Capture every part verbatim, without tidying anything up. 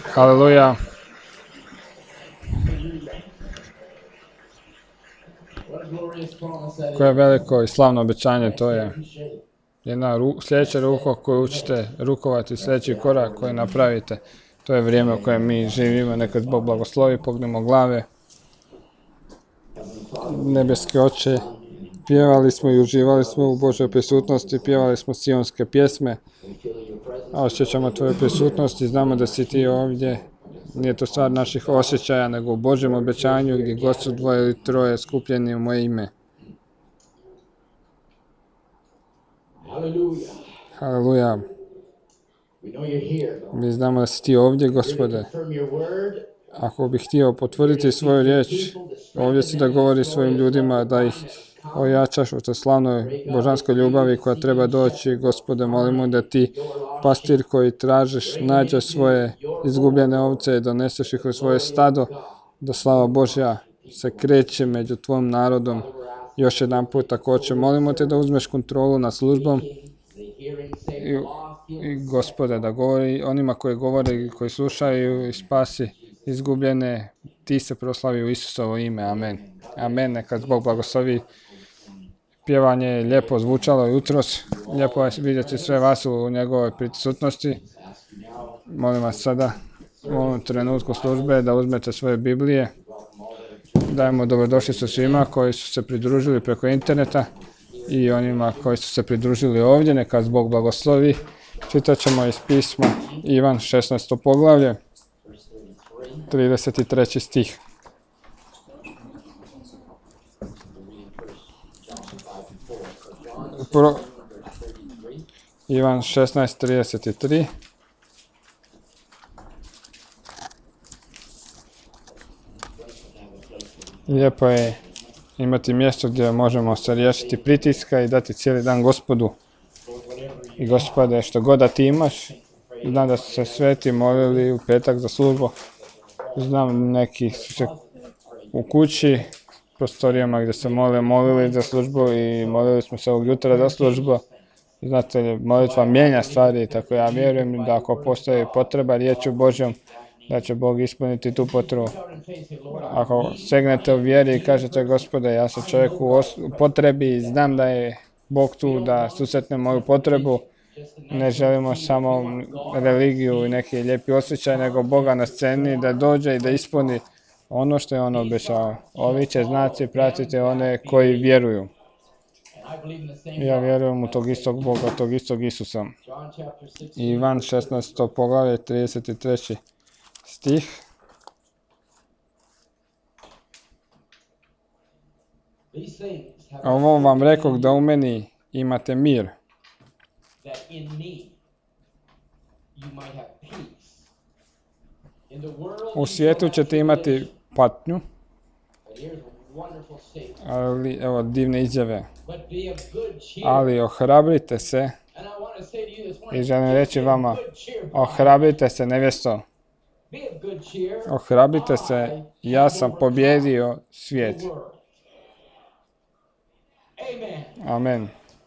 Haleluja. Koje veliko i slavno obećanje to je. Jedna ru, sljedeća ruka koju učite rukovati, sljedeći korak koji napravite, to je vrijeme u kojem mi živimo. Neka Bog blagoslovi, pognemo glave. Nebeski Oče, pjevali smo i uživali smo u Božoj prisutnosti, pjevali smo sionske pjesme, a osjećamo Tvoju prisutnost i znamo da si Ti ovdje. Nije to stvar naših osjećaja, nego u Božjem obećanju gdje god su dvoje ili troje skupljeni u moje ime. Haleluja. Mi znamo da si Ti ovdje, Gospode. Ako bih htio potvrditi svoju riječ, ovdje si da govori svojim ljudima, da ih ojačaš u toj slavnoj božanskoj ljubavi koja treba doći. Gospode, molimo da Ti, pastir koji tražiš, nađeš svoje izgubljene ovce i doneseš ih u svoje stado, da slava Božja se kreće među Tvojim narodom. Još jedan put također molimo Te da uzmeš kontrolu nad službom i, i Gospode, da govori onima koji govore i koji slušaju i spasi izgubljene. Ti se proslavi u Isusovo ime. Amen. Amen. Neka Bog blagoslovi. Pjevanje je lijepo zvučalo jutros. Lijepo je vidjeti sve vas u njegovoj prisutnosti. Molim vas sada u ovom trenutku službe da uzmete svoje Biblije. Dajemo dobrodošlicu svima koji su se pridružili preko interneta i onima koji su se pridružili ovdje. Neka vas Bog blagoslovi. Čitat ćemo iz pisma Ivan šesnaesto poglavlje, trideset treći stih. Pro... Ivan šesnaest trideset tri. Lijepo je imati mjesto gdje možemo se riješiti pritiska i dati cijeli dan Gospodu. I Gospode, što god da Ti imaš, znam da su se sveti molili u petak za službu. Znam, neki su se u kući, prostorijama gdje se mole, molili za službu i molili smo se ovog jutra za službu. Znate, molitva mijenja stvari, tako ja vjerujem da ako postoji potreba riječu Božjom, da će Bog ispuniti tu potrebu. Ako segnete u vjeri i kažete, Gospode, ja sam čovjek u, os- u potrebi i znam da je Bog tu da susretne moju potrebu, ne želimo samo religiju i neki lijepi osjećaj, nego Boga na sceni da dođe i da ispuni ono što je On obećao. Ovi će znaci pratiti one koji vjeruju. Ja vjerujem u tog istog Boga, tog istog Isusa. Ivan šesnaesto poglavlje, trideset treći stih. Ovo vam rekao da u meni imate mir. U svijetu ćete imati patnju, ali evo divne izjave. Ali ohrabrite se, i želim reći vama, ohrabrite se, nevjesto. Ohrabrite se, ja sam pobjedio svijet. Amen.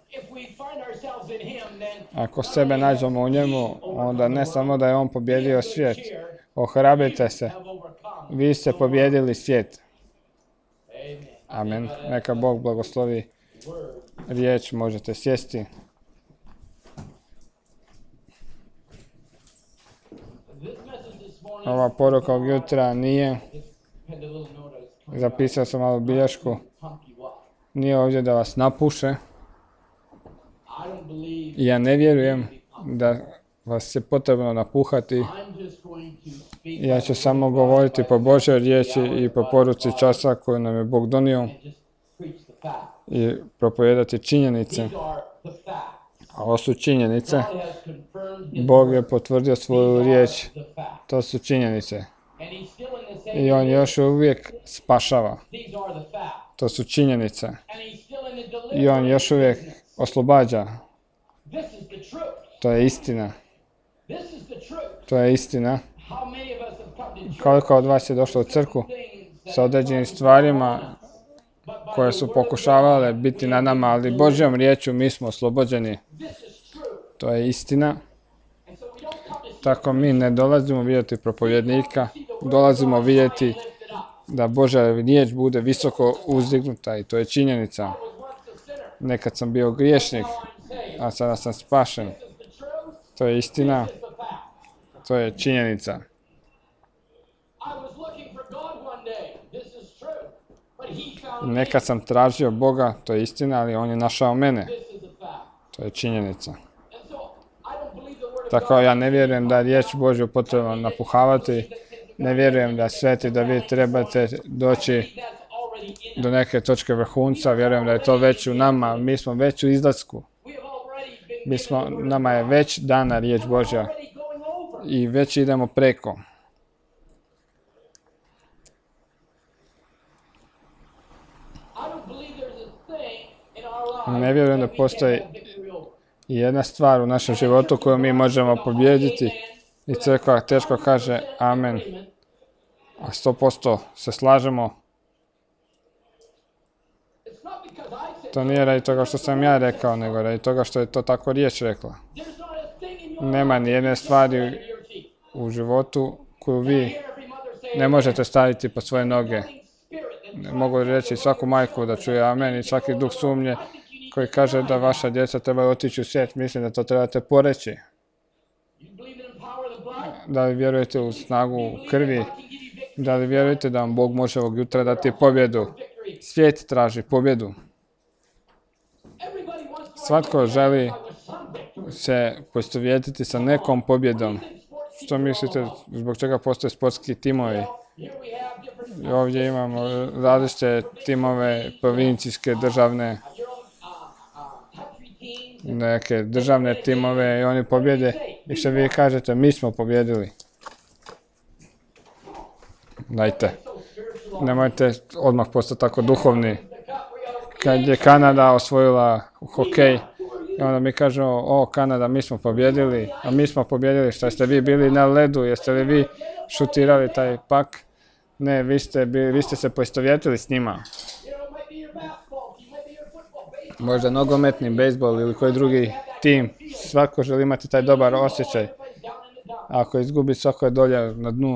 Ako sebe nađemo u njemu, onda ne samo da je on pobjedio svijet, ohrabrite se, vi ste pobjedili svijet. Amen. Neka Bog blagoslovi riječ, možete sjesti. Ova poruka od jutra nije, zapisao sam malo bilješku, nije ovdje da vas napuše. Ja ne vjerujem da vas je potrebno napuhati. Ja ću samo govoriti po Božoj riječi i po poruci časa koju nam je Bog donio i propovijedati činjenice. A ovo su činjenice. Bog je potvrdio svoju riječ. To su činjenice. I On još uvijek spašava. To su činjenice. I On još uvijek oslobađa. To je istina. To je istina. Koliko od vas je došlo u crkvu sa određenim stvarima koje su pokušavale biti na nama, ali Božjom riječju mi smo oslobođeni. To je istina. Tako mi ne dolazimo vidjeti propovjednika, dolazimo vidjeti da Božja riječ bude visoko uzdignuta i to je činjenica. Nekad sam bio griješnik, a sada sam spašen. To je istina, to je činjenica. Nekad sam tražio Boga, to je istina, ali on je našao mene. To je činjenica. Tako ja ne vjerujem da riječ Božju potrebno napuhavati, ne vjerujem da sveti da vi trebate doći do neke točke vrhunca, vjerujem da je to već u nama, mi smo već u izlasku. Mi smo, nama je već dana riječ Božja i već idemo preko. Ne vjerujem da postoji jedna stvar u našem životu koju mi možemo pobijediti i crkva teško kaže amen, a sto posto se slažemo. To nije radi toga što sam ja rekao, nego radi toga što je to tako riječ rekla. Nema ni jedne stvari u životu koju vi ne možete staviti pod svoje noge. Ne mogu reći svaku majku da čuje amen i svaki duh sumnje koji kaže da vaša djeca trebaju otići u svijet. Mislim da to trebate poreći. Da li vjerujete u snagu krvi? Da li vjerujete da vam Bog može ovog jutra dati pobjedu? Svijet traži pobjedu. Svatko želi se poistovjetiti sa nekom pobjedom. Što mislite, zbog čega postoje sportski timovi? I ovdje imamo različite timove, provincijske, državne, neke državne timove i oni pobjede. I što vi kažete, mi smo pobjedili. Dajte, nemojte odmah postati tako duhovni. Kad je Kanada osvojila hokej, i onda mi kažemo, o Kanada, mi smo pobjedili, a mi smo pobjedili, šta ste vi bili na ledu, jeste li vi šutirali taj pak? Ne, vi ste, vi ste se poistovjetili s njima. Možda nogometni, bejsbol ili koji drugi tim, svako želi imati taj dobar osjećaj. Ako izgubi, svako je dolje na dnu.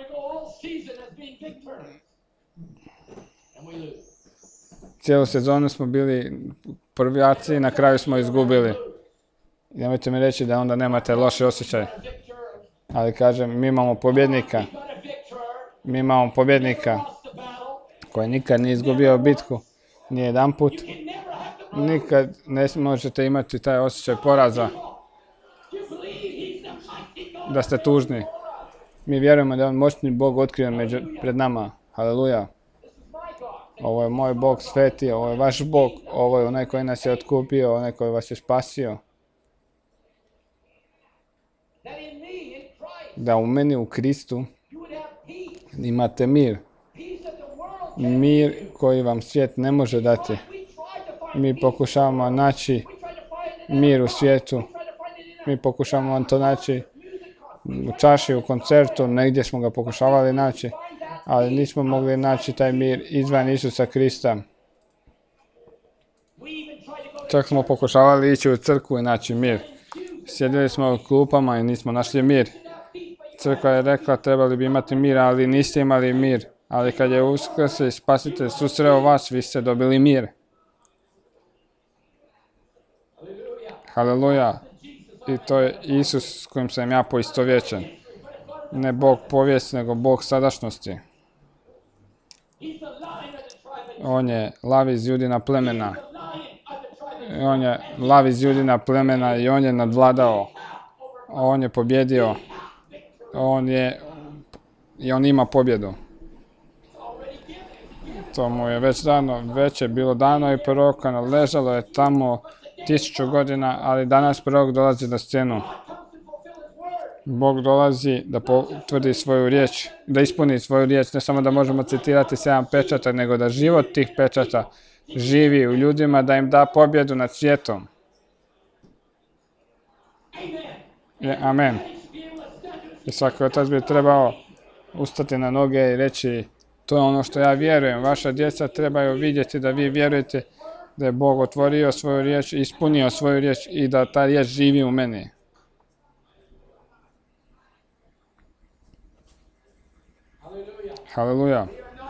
Cijelu sezonu smo bili prvaci i na kraju smo izgubili. Nemojte mi reći da onda nemate loše osjećaj. Ali kažem, mi imamo pobjednika. Mi imamo pobjednika koji nikad nije izgubio bitku, ni jedan put. Nikad ne možete imati taj osjećaj poraza. Da ste tužni. Mi vjerujemo da je on moćni Bog otkriven među, pred nama. Haleluja. Ovo je moj Bog sveti, ovo je vaš Bog, ovo je onaj koji nas je otkupio, onaj koji vas je spasio. Da u meni, u Kristu, imate mir. Mir koji vam svijet ne može dati. Mi pokušavamo naći mir u svijetu. Mi pokušavamo vam to naći u čaši, u koncertu, negdje smo ga pokušavali naći, ali nismo mogli naći taj mir izvan Isusa Krista. Čak smo pokušavali ići u crkvu i naći mir. Sjedili smo u klupama i nismo našli mir. Crkva je rekla trebali bi imati mir, ali niste imali mir. Ali kad je uskrsli Spasitelj susreo vas, vi ste dobili mir. Haleluja. I to je Isus s kojim sam ja poistovjećen. Ne Bog povijesti, nego Bog sadašnjosti. On je lav iz Judina plemena. On je lav iz Judina plemena i on je nadvladao. On je pobjedio. On je i on ima pobjedu. To mu je već dano, već je bilo dano i proroka, ležalo je tamo tisuću godina, ali danas prorok dolazi na scenu. Bog dolazi da potvrdi svoju riječ, da ispuni svoju riječ, ne samo da možemo citirati sedam pečata, nego da život tih pečata živi u ljudima, da im da pobjedu nad svijetom. Je, amen. I svaki otac bi trebao ustati na noge i reći, to je ono što ja vjerujem. Vaša djeca trebaju vidjeti da vi vjerujete da je Bog otvorio svoju riječ, ispunio svoju riječ i da ta riječ živi u meni. Haleluja.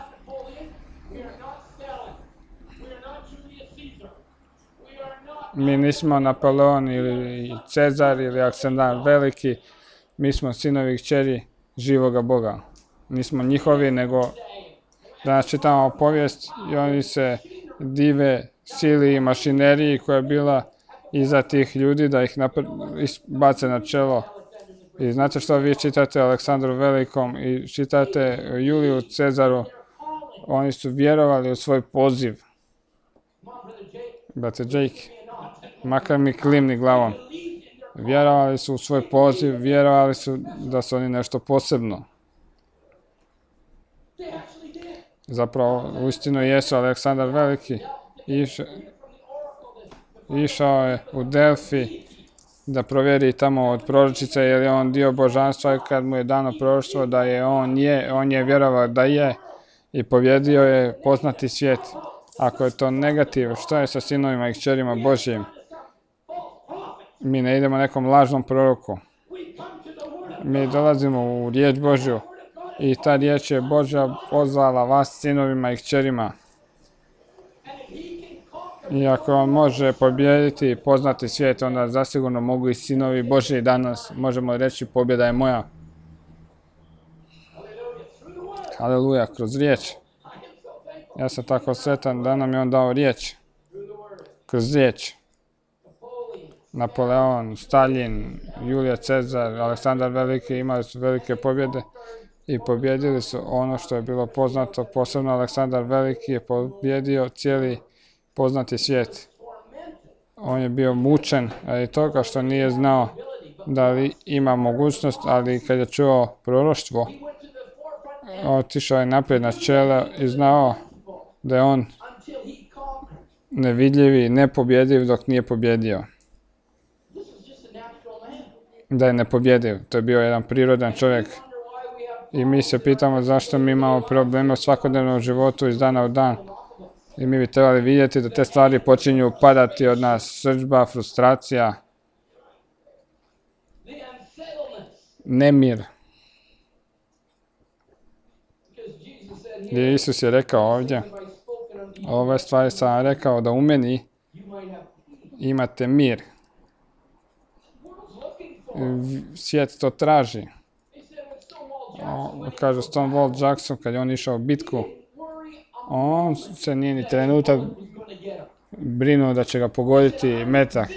Mi nismo Napoleon ili Cezar ili Aleksandar Veliki, mi smo sinovi i kćeri živoga Boga. Nismo njihovi, nego danas čitamo povijest i oni se dive sili i mašineriji koja je bila iza tih ljudi da ih bace na čelo. I znate što vi čitate o Aleksandru Velikom i čitate o Juliju Cezaru, oni su vjerovali u svoj poziv. Brate Jake, makar mi klimni glavom. Vjerovali su u svoj poziv, vjerovali su da su oni nešto posebno. Zapravo, uistinu jesu. Aleksandar Veliki išao, išao je u Delfi da provjeri tamo od proročice je li on dio božanstva i kad mu je dano proroštvo da je on je, on je vjerovao da je i pobjedio je poznati svijet. Ako je to negativ, što je sa sinovima i kćerima Božjim? Mi ne idemo nekom lažnom proroku. Mi dolazimo u riječ Božju i ta riječ je Božja pozvala vas sinovima i kćerima. I ako on može pobijediti i poznati svijet, onda zasigurno mogu i sinovi Božji danas. Možemo reći pobjeda je moja. Haleluja, kroz riječ. Ja sam tako sretan da nam je on dao riječ. Kroz riječ. Napoleon, Stalin, Julije Cezar, Aleksandar Veliki imali su velike pobjede i pobjedili su ono što je bilo poznato. Posebno Aleksandar Veliki je pobjedio cijeli poznati svijet. On je bio mučen radi toga što nije znao da li ima mogućnost, ali kad je čuo proroštvo, otišao je naprijed na čelo i znao da je on nevidljivi, nepobjediv dok nije pobjedio. Da je nepobjediv. To je bio jedan prirodan čovjek. I mi se pitamo zašto mi imamo probleme u svakodnevnom životu iz dana u dan. I mi bi trebali vidjeti da te stvari počinju padati od nas. Srdžba, frustracija, nemir. I Isus je rekao ovdje, ove stvari sam rekao da u meni imate mir. Svijet to traži. O, kaže Stonewall Jackson, kad je on išao u bitku, on se nije ni trenutak brinuo da će ga pogoditi metak.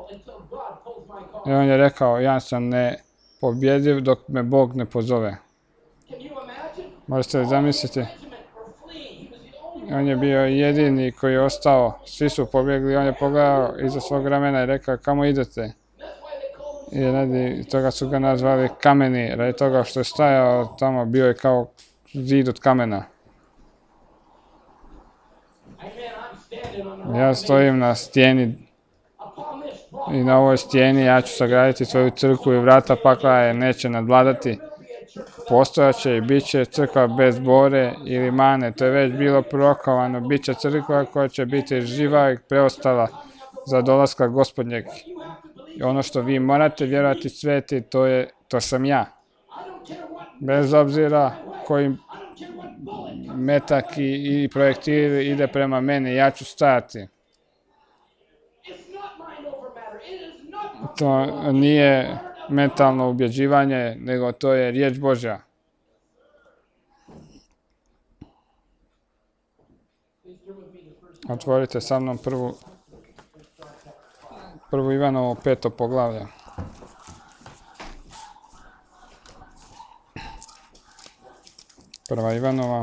I on je rekao, ja sam nepobjediv dok me Bog ne pozove. Možete li zamisliti? On je bio jedini koji je ostao, svi su pobjegli, on je pogledao iza svog ramena i rekao, kamo idete? I radi toga su ga nazvali kameni, radi toga što je stajao tamo, bio je kao zid od kamena. Ja stojim na stijeni i na ovoj stijeni ja ću sagraditi svoju crkvu i vrata pakla je neće nadvladati. Postojaće i bit će crkva bez bore ili mane, to je već bilo prorokovano, bit će crkva koja će biti živa i preostala za dolaska Gospodnjeg. I ono što vi morate vjerovati sveti, to je, to sam ja. Bez obzira koji metak i, i projektil ide prema meni, ja ću stajati. To nije mentalno ubjeđivanje, nego to je riječ Božja. Otvorite sa mnom prvu, prvu Ivanovo peto poglavlje. Prva Ivanova.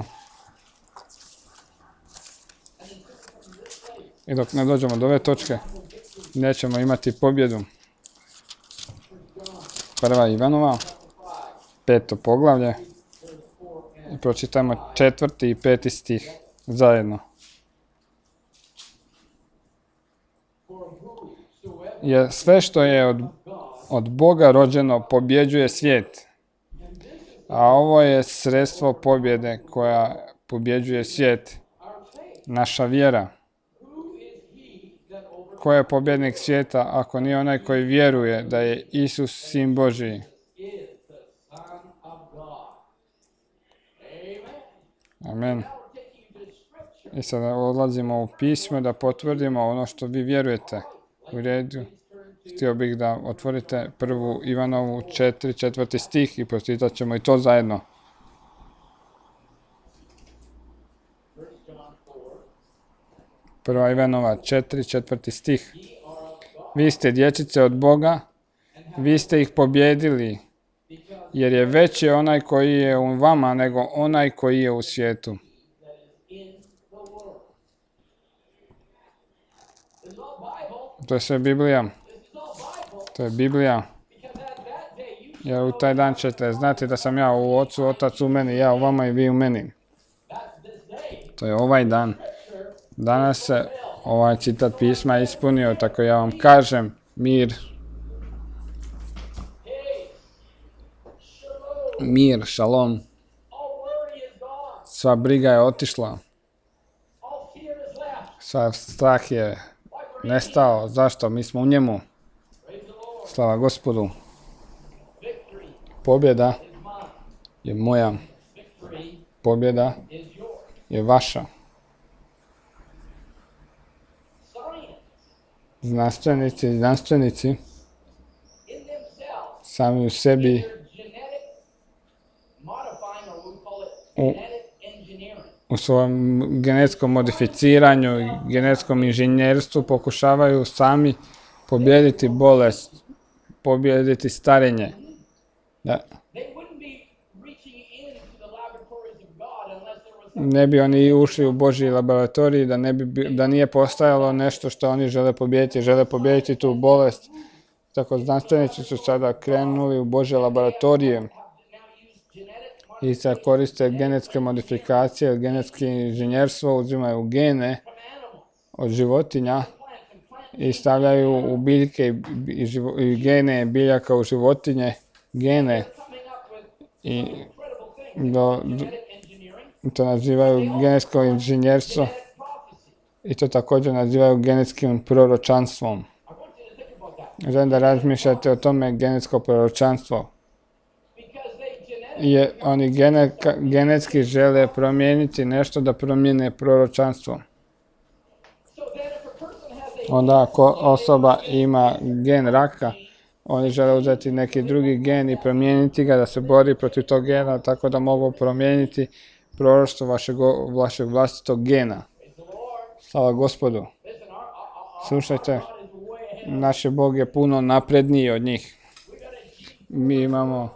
I dok ne dođemo do ove točke, nećemo imati pobjedu. Prva Ivanova, peto poglavlje. I pročitajmo četvrti i peti stih zajedno. Jer sve što je od, od Boga rođeno pobjeđuje svijet. A ovo je sredstvo pobjede koja pobjeđuje svijet. Naša vjera. Ko je pobjednik svijeta ako nije onaj koji vjeruje da je Isus Sin Božji? Amen. I sada odlazimo u pismo da potvrdimo ono što vi vjerujete. U redu. Htio bih da otvorite prvu Ivanovu četiri, četvrti stih i pročitat ćemo i to zajedno. Prva Ivanova četiri, četvrti stih. Vi ste dječice od Boga, vi ste ih pobjedili, jer je veći onaj koji je u vama nego onaj koji je u svijetu. To je sve Biblija. To je Biblija. Jer u taj dan ćete znati da sam ja u Ocu, Otac u meni, ja u vama i vi u meni. To je ovaj dan. Danas se ovaj citat pisma ispunio, tako ja vam kažem, mir. Mir, šalom. Sva briga je otišla. Sva strah je nestao. Zašto? Mi smo u njemu. Slava Gospodu. Pobjeda je moja. Pobjeda je vaša. Znanstvenici i znanstvenici sami u sebi u, u svojem genetskom modificiranju i genetskom inženjerstvu pokušavaju sami pobijediti bolest, pobijediti starenje. Da. Ne bi oni ušli u Božji laboratorij da, ne bi, da nije postojalo nešto što oni žele pobijediti. Žele pobijediti tu bolest. Tako znanstvenici su sada krenuli u Božje laboratorije i sad koriste genetske modifikacije, genetsko inženjerstvo, uzimaju gene od životinja i stavljaju u biljke i, živo, i gene biljaka u životinje, gene i do, do to nazivaju genetsko inženjerstvo i to također nazivaju genetskim proročanstvom. Želim da razmišljate o tome genetsko proročanstvo. Je, oni geneka, genetski žele promijeniti nešto da promijene proročanstvo. Onda ako osoba ima gen raka, oni žele uzeti neki drugi gen i promijeniti ga da se bori protiv tog gena tako da mogu promijeniti proroštvo vašeg, vašeg vlastitog gena. Slava Gospodu. Slušajte, naš Bog je puno napredniji od njih. Mi imamo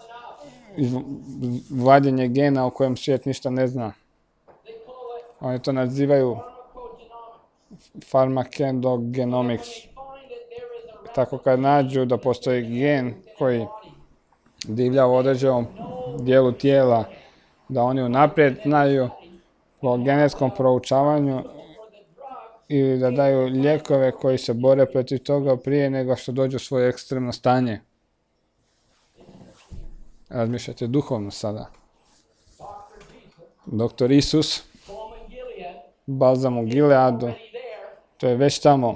vađenje gena o kojem svijet ništa ne zna. Oni to nazivaju pharmacogenomics. Tako kad nađu da postoji gen koji divlja u određenom dijelu tijela, da oni unaprijed znaju po genetskom proučavanju ili da daju lijekove koji se bore protiv toga prije nego što dođu u svoje ekstremno stanje. Razmišljate duhovno sada. Doktor Isus, balzam u Gileadu, to je već tamo.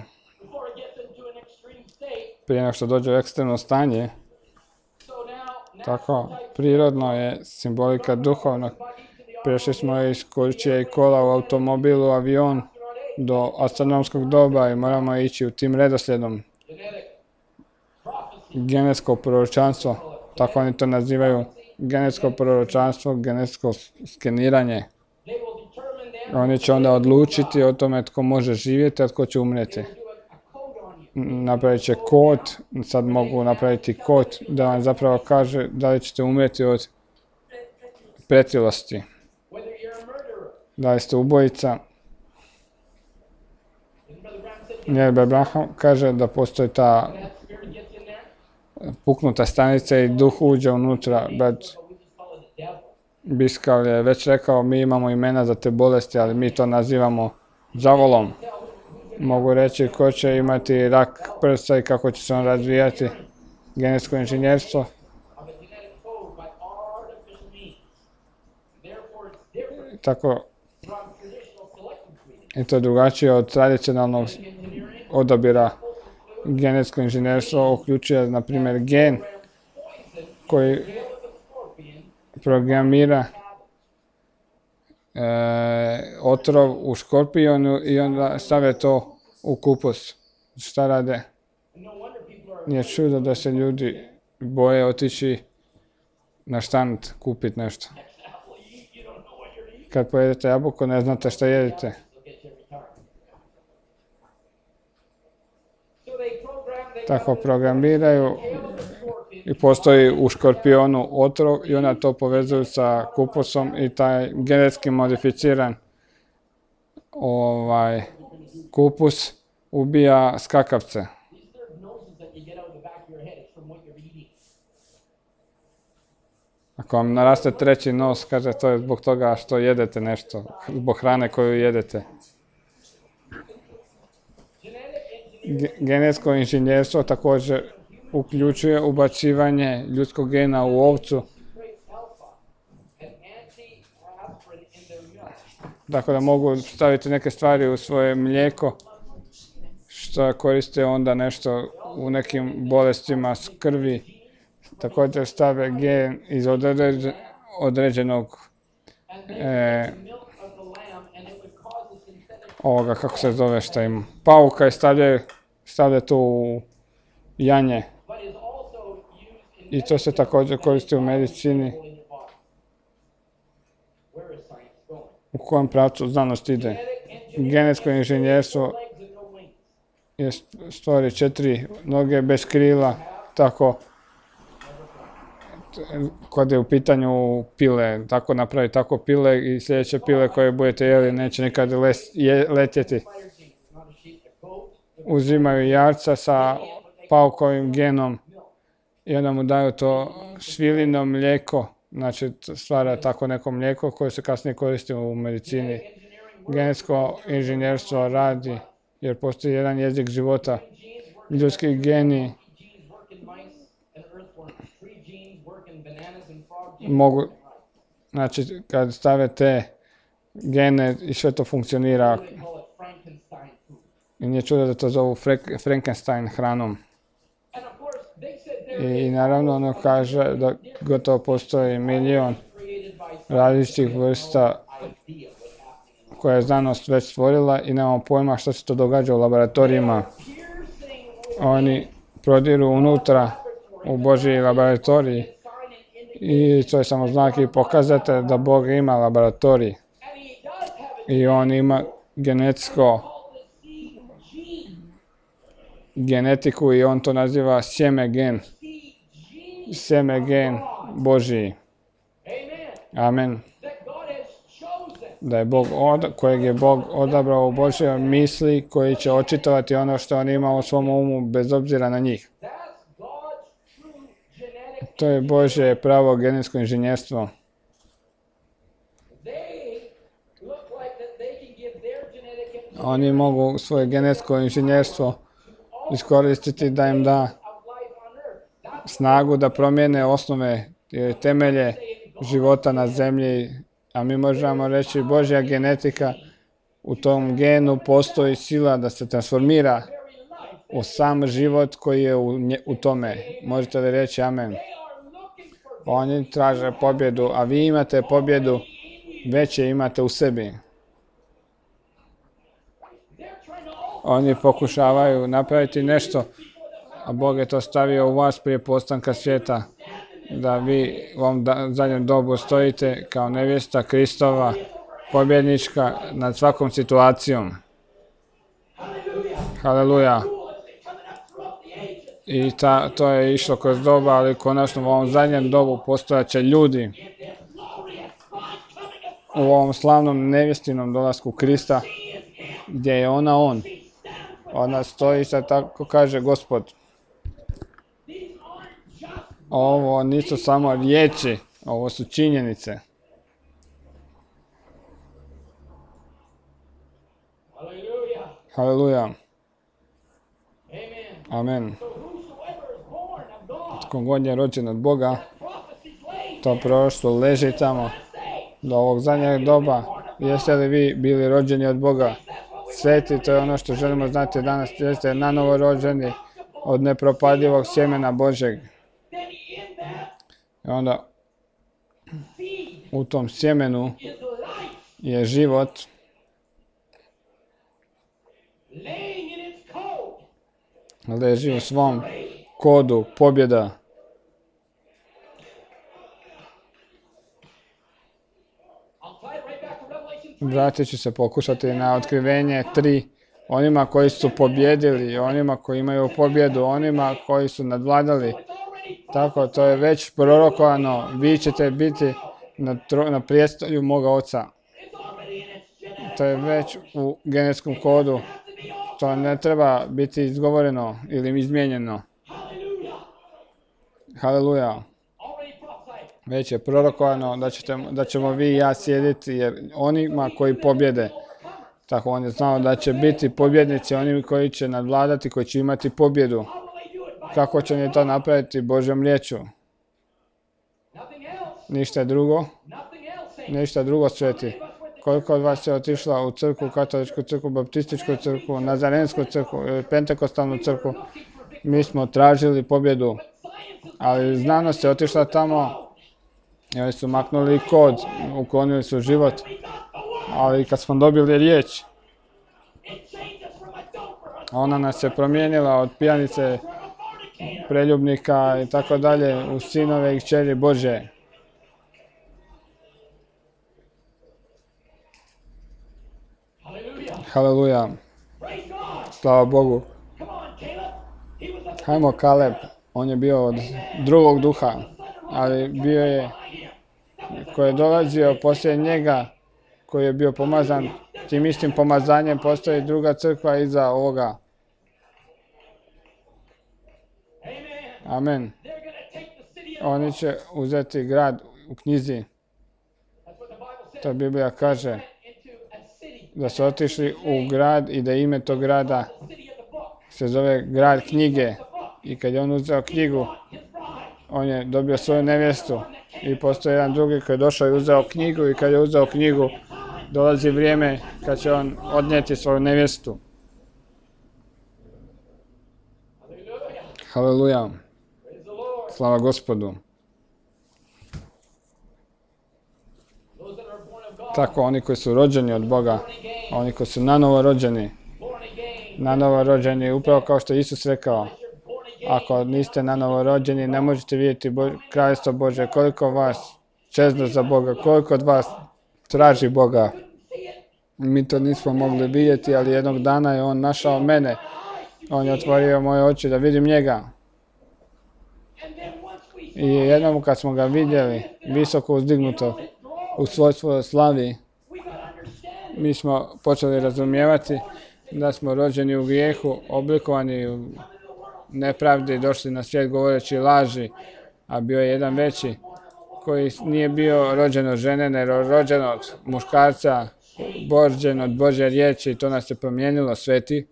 Prije nego što dođe u ekstremno stanje, tako, prirodno je simbolika duhovnog. Prešli smo iz kuće i kola u automobilu, avion, do astronomskog doba i moramo ići u tim redoslijedom. Genetsko proročanstvo, tako oni to nazivaju, genetsko proročanstvo, genetsko skeniranje. Oni će onda odlučiti o tome tko može živjeti, a tko će umrijeti. Napravit će kod, sad mogu napraviti kod da vam zapravo kaže da li ćete umrijeti od pretilosti. Da li ste ubojica. Jer Abraham kaže da postoji ta puknuta stanica i duh uđe unutra. Biskal je već rekao, mi imamo imena za te bolesti, ali mi to nazivamo đavolom. Mogu reći ko će imati rak prsa i kako će se on razvijati, genetsko inženjerstvo. Tako, i to drugačije od tradicionalnog odabira. Genetsko inženjerstvo uključuje, na primjer, gen koji programira e, otrov u škorpionu i onda stave to u kupus. Šta rade? Nije čudo da se ljudi boje otići na štand kupiti nešto. Kad pojedete jabuku, ne znate šta jedete. Tako programiraju i postoji u škorpionu otrov i onda to povezuju sa kupusom i taj genetski modificiran ovaj, kupus ubija skakavce. Ako vam naraste treći nos, kaže to je zbog toga što jedete nešto, zbog hrane koju jedete. Genetsko inženjerstvo također uključuje ubacivanje ljudskog gena u ovcu. Tako da mogu staviti neke stvari u svoje mlijeko, što koriste onda nešto u nekim bolestima s krvi. Također stave gen iz određenog e, ovoga, kako se zove, šta ima, pauka i stavljaju stavlja to u janje. I to se također koristi u medicini. U kojem pravcu znanost ide? Genetsko inženjerstvo je stvori četiri noge bez krila, tako kad je u pitanju pile, tako napravi tako pile i sljedeće pile koje budete jeli neće nikad les, je, letjeti. Uzimaju jarca sa paukovim genom i onda mu daju to svilino mlijeko, znači stvara tako neko mlijeko koje se kasnije koristi u medicini. Genetsko inženjerstvo radi jer postoji jedan jezik života. Ljudski geni mogu, znači kad stave te gene i sve to funkcionira. I nije čudo da to zovu Frankenstein hranom. I naravno ono kaže da gotovo postoji milion različitih vrsta koje je znanost već stvorila i nemamo pojma što se to događa u laboratorijima. Oni prodiru unutra u Božji laboratoriji i to je samo znak i pokazatelj da Bog ima laboratorij. I on ima genetsko genetiku i on to naziva sjeme gen. Sjeme gen Božji. Amen. Da je Bog od, kojeg je Bog odabrao u Božjoj misli, koji će očitovati ono što on ima u svom umu bez obzira na njih. To je Božje pravo genetsko inženjerstvo. Oni mogu svoje genetsko inženjerstvo iskoristiti da im da snagu da promijene osnove i temelje života na zemlji, a mi možemo reći Božja genetika, u tom genu postoji sila da se transformira u sam život koji je u, nje, u tome. Možete li reći amen? Oni traže pobjedu, a vi imate pobjedu, već je imate u sebi. Oni pokušavaju napraviti nešto, a Bog je to stavio u vas prije postanka svijeta, da vi u ovom zadnjem dobu stojite kao nevjesta Kristova, pobjednička nad svakom situacijom. Haleluja. I ta, to je išlo kroz doba, ali konačno u ovom zadnjem dobu postojaće ljudi u ovom slavnom nevjestinom dolasku Krista, gdje je ona on. Ona stoji sad tako kaže Gospod. Ovo nisu samo riječi, ovo su činjenice. Haleluja. Amen. Tko god je rođen od Boga, to proroštvo leži tamo do ovog zadnjeg doba. Jeste li vi bili rođeni od Boga? Sveti, to je ono što želimo znati danas. Jeste nanovo rođeni od nepropadljivog sjemena Božeg. I onda u tom sjemenu je život leži u svom kodu pobjeda. Vratit ću se pokušati na otkrivenje tri. Onima koji su pobjedili, onima koji imaju pobjedu, onima koji su nadvladali. Tako, to je već prorokovano. Vi ćete biti na, tro, na prijestolju moga oca. To je već u genetskom kodu. To ne treba biti izgovoreno ili izmijenjeno. Haleluja. Već je prorokovano da, ćete, da ćemo vi i ja sjediti, jer onima koji pobjede, tako on je znao da će biti pobjednici, oni koji će nadvladati, koji će imati pobjedu. Kako će oni to napraviti Božjom riječju? Ništa drugo. Ništa drugo, sveti. Koliko od vas je otišla u crkvu, katoličku crkvu, baptističku crkvu, nazarensku crkvu, pentekostalnu crkvu? Mi smo tražili pobjedu, ali znanost je otišla tamo i oni su maknuli kod, uklonili su život. Ali kad smo dobili riječ, ona nas je promijenila od pijanice, preljubnika i tako dalje u sinove i kćeri Božje. Haleluja. Slava Bogu. Hajmo Kaleb, on je bio od drugog duha, ali bio je koji je dolazio poslije njega, koji je bio pomazan. Tim istim pomazanjem postoji druga crkva iza ovoga. Amen. Oni će uzeti grad u knjizi. To Biblija kaže da su otišli u grad i da ime tog grada se zove grad knjige. I kad je on uzeo knjigu, on je dobio svoju nevjestu. I postoji jedan drugi koji je došao i uzeo knjigu, i kad je uzeo knjigu, dolazi vrijeme kad će on odnijeti svoju nevjestu. Haleluja. Slava Gospodu. Tako, oni koji su rođeni od Boga, oni koji su nanovo rođeni, nanovo rođeni, upravo kao što je Isus rekao, ako niste nanovo rođeni, ne možete vidjeti Bo kraljestvo Božje. Koliko vas čezna za Boga, koliko od vas traži Boga. Mi to nismo mogli vidjeti, ali jednog dana je on našao mene. On je otvorio moje oči da vidim njega. I jednom kad smo ga vidjeli, visoko uzdignuto, u svojoj slavi, mi smo počeli razumijevati da smo rođeni u grijehu, oblikovani u nepravdi, došli na svijet govoreći laži, a bio je jedan veći koji nije bio rođen od žene, nego rođen od muškarca, rođen od Božje riječi, i to nas je promijenilo, sveti.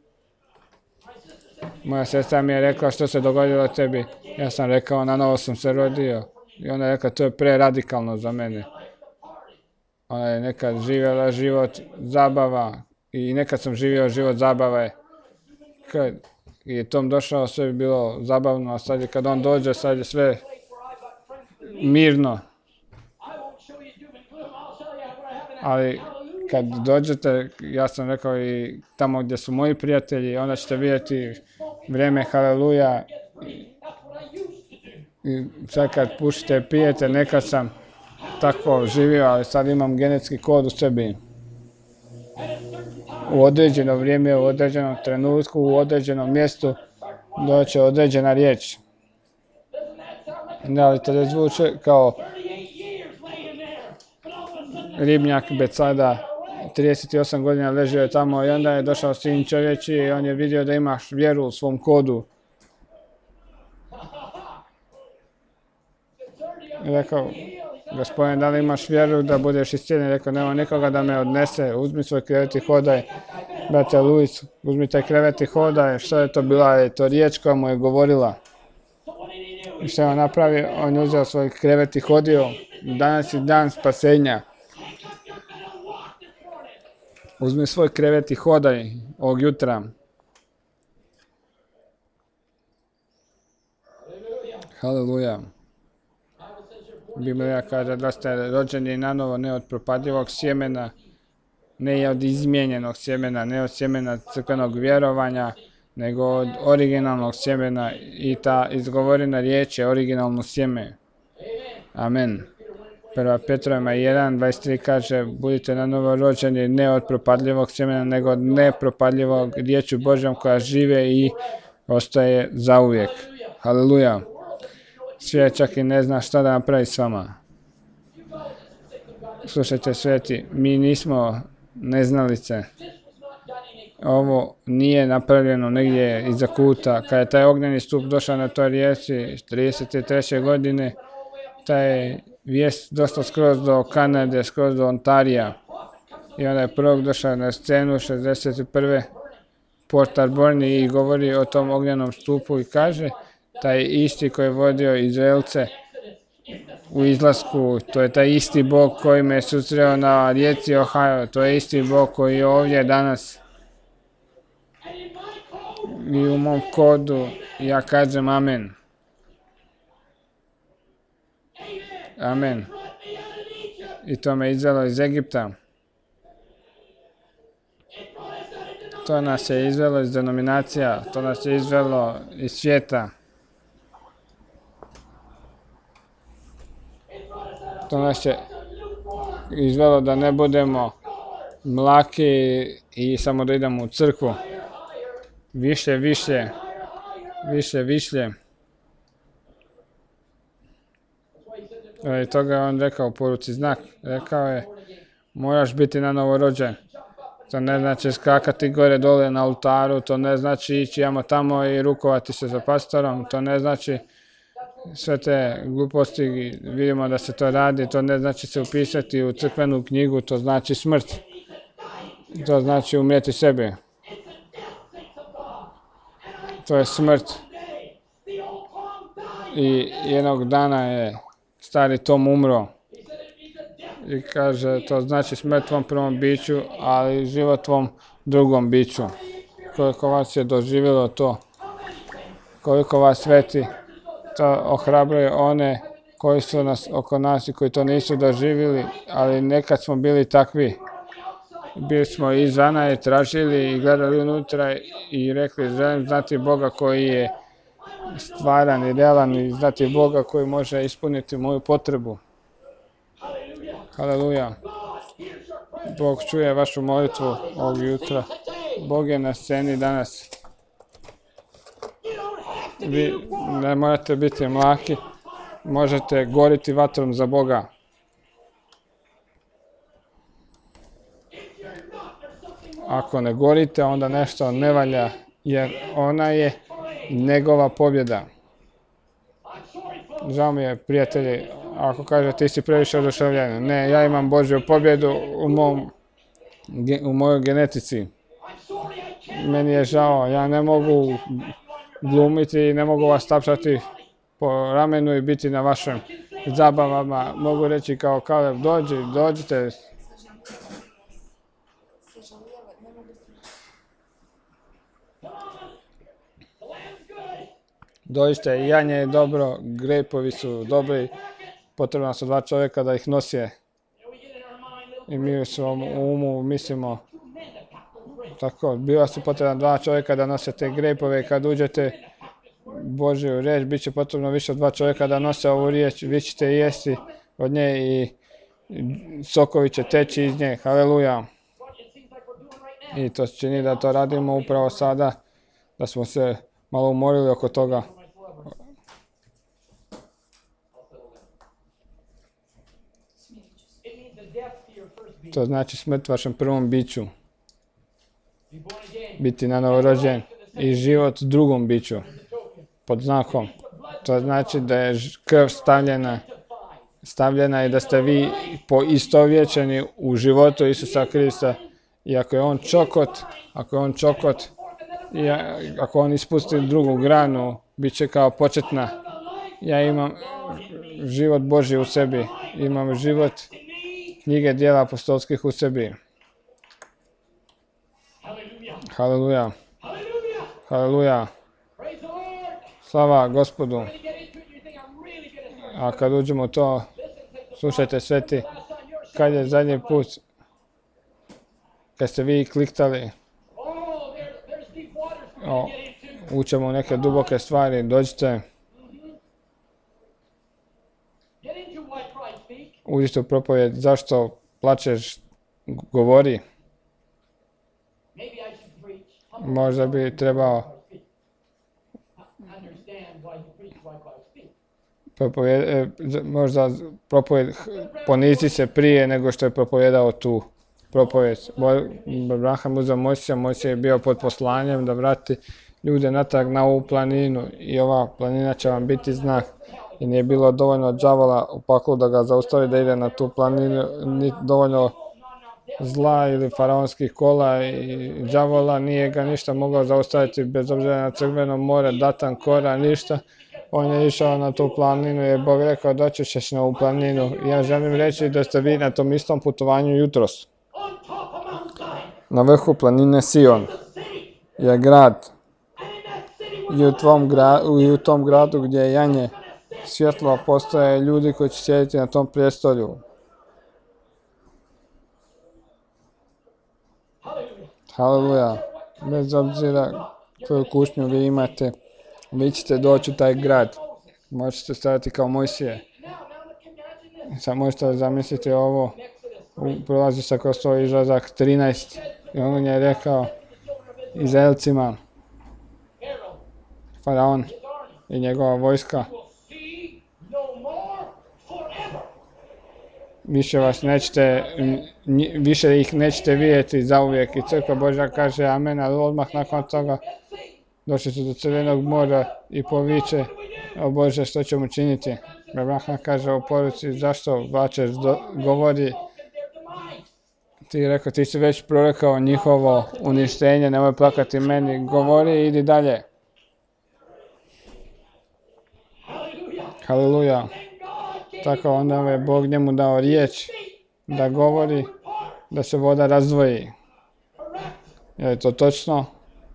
Moja sestra mi je rekla, što se dogodilo tebi. Ja sam rekao, na novo sam se rodio. I ona je rekla, to je preradikalno za mene. Ona je nekad živjela život zabava i nekad sam živio život zabave. Kad je tom došao, sve bi bilo zabavno, a sad je kad on dođe, sad je sve mirno. Ali kad dođete, ja sam rekao, i tamo gdje su moji prijatelji, onda ćete vidjeti vrijeme haleluja. I sad kad pušite, pijete, nekad sam tako živio, ali sad imam genetski kod u sebi. U određeno vrijeme, u određenom trenutku, u određenom mjestu doće određena riječ. Da li to ne zvuče kao ribnjak Becada, trideset osam godina ležio je tamo i onda je došao sin čovječi i on je vidio da imaš vjeru u svom kodu. I rekao, Gospodine, da li imaš vjeru da budeš iscijeljen? Rekao, nema nikoga da me odnese, uzmi svoj krevet i hodaj. Brate Luis, uzmi taj krevet i hodaj. Što je to bila? Je to riječ koja mu je govorila. I što je on napravio? On je uzeo svoj krevet i hodio. Danas je dan spasenja. Uzmi svoj krevet i hodaj ovog jutra. Haleluja. Biblija kaže da ste rođeni nanovo, ne od propadljivog sjemena, ne od izmijenjenog sjemena, ne od sjemena crkvenog vjerovanja, nego od originalnog sjemena i ta izgovorena riječ je originalno sjeme. Amen. Prva Petrovima jedan dvadeset tri kaže, budite na novo rođeni ne od propadljivog sjemena, nego od nepropadljivog riječu Božjom koja žive i ostaje zauvijek. Haleluja. Svijet čak i ne zna šta da napravi s vama. Slušajte sveti, mi nismo neznalice. Ovo nije napravljeno negdje iza kuta. Kad je taj ognjeni stup došao na toj rijeci trideset treće godine, taj vijest došla skroz do Kanade, skroz do Ontarija. I onda je prvog došao na scenu šezdeset prve Port Arborni i govori o tom ognjenom stupu i kaže, taj isti koji je vodio Izraelce u izlasku, to je taj isti Bog koji me susreo na rijeci Ohio, to je isti Bog koji je ovdje danas. I u mom kodu ja kažem amen. Amen. I to me izvelo iz Egipta. To nas je izvelo iz denominacija, to nas je izvelo iz svijeta. To nas je izvelo da ne budemo mlaki i samo da idemo u crkvu. Više, više, više, više. I toga je on rekao u poruci znak. Rekao je, moraš biti na novo rođen. To ne znači skakati gore dole na oltaru, to ne znači ići jamo tamo i rukovati se za pastorom, to ne znači sve te gluposti, vidimo da se to radi, to ne znači se upisati u crkvenu knjigu, to znači smrt. To znači umrijeti sebe. To je smrt. I jednog dana je stari Tom umro. I kaže, to znači smrt tvom prvom biću, ali život tvom drugom biću. Koliko vas je doživjelo to, koliko vas sveti, to ohrabruje one koji su nas oko nas i koji to nisu doživjeli, ali nekad smo bili takvi. Bili smo izvana i tražili i gledali unutra i rekli, želim znati Boga koji je stvaran i realan i znati Boga koji može ispuniti moju potrebu. Haleluja. Bog čuje vašu molitvu ovog jutra. Bog je na sceni danas. Vi ne morate biti mlaki, možete goriti vatrom za Boga. Ako ne gorite, onda nešto ne valja, jer ona je njegova pobjeda. Žao mi je, prijatelji, ako kaže ti si previše oduševljen. Ne, ja imam Božju pobjedu u, mom, u mojoj genetici. Meni je žao, ja ne mogu glumiti i ne mogu vas tapšati po ramenu i biti na vašem zabavama. Mogu reći kao Kaleb, dođi, dođite. Dođite, janje je dobro, grejpovi su dobri, potrebno su dva čovjeka da ih nosije. I mi u svom umu mislimo, tako, bila su potrebna dva čovjeka da nose te grejpove i kad uđete Božju riječ, bit će potrebno više od dva čovjeka da nose ovu riječ, vi ćete jesti od nje i sokovi će teći iz nje, haleluja. I to se čini da to radimo upravo sada, da smo se malo umorili oko toga. To znači smrt vašem prvom biću. Biti na novorođen i život drugom biću. Pod znakom. To znači da je krv stavljena, stavljena i da ste vi poistovjećeni u životu Isusa Krista. I ako je on čokot, ako je on čokot, i ako on ispusti drugu granu, bit će kao početna. Ja imam život Božji u sebi, imam život knjige djela apostolskih u sebi. Haleluja. Haleluja. Slava Gospodu. A kad uđemo u to, slušajte sveti, kad je zadnji put kad ste vi kliktali, o, učemo neke duboke stvari, dođite, uđite u propovjed, zašto plačeš, govori. Možda bi trebao propovjed, možda propovjed, ponizi se prije nego što je propovjedao tu propovjed. Abraham uzeo Mojsija, Mojsije je bio pod poslanjem da vrati ljude natrag na ovu planinu i ova planina će vam biti znak. I nije bilo dovoljno đavola u paklu da ga zaustavi da ide na tu planinu, ni dovoljno zla ili faraonskih kola i đavola, nije ga ništa mogao zaustaviti bez obzira na Crveno more, Datan, Kora, ništa. On je išao na tu planinu jer Bog rekao doći ćeš na ovu planinu. Ja želim reći da ste vi na tom istom putovanju jutros. Na vrhu planine Sion je grad. I u, tvom gra, i u tom gradu gdje je janje svjetlo postoje ljudi koji će sjediti na tom prijestolju. Haleluja. Bez obzira koju kušnju vi imate, vi ćete doći u taj grad. Možete staviti kao Mojsije. Sad možete zamisliti ovo. Prolazi se kroz to izlazak trinaest. I on je rekao Izraelcima, Faraon i njegova vojska, više vas nećete, više ih nećete vidjeti zauvijek. I Crkva Božja kaže amen, ali odmah nakon toga došli su do Crvenog mora i poviče, o Bože, što ćemo činiti? Abraham kaže u poruci, zašto plačeš, govori, ti rekao, ti si već prorekao njihovo uništenje, nemoj plakati meni, govori, idi dalje. Haleluja. Tako onda je Bog njemu dao riječ da govori, da se voda razdvoji. Je li to točno?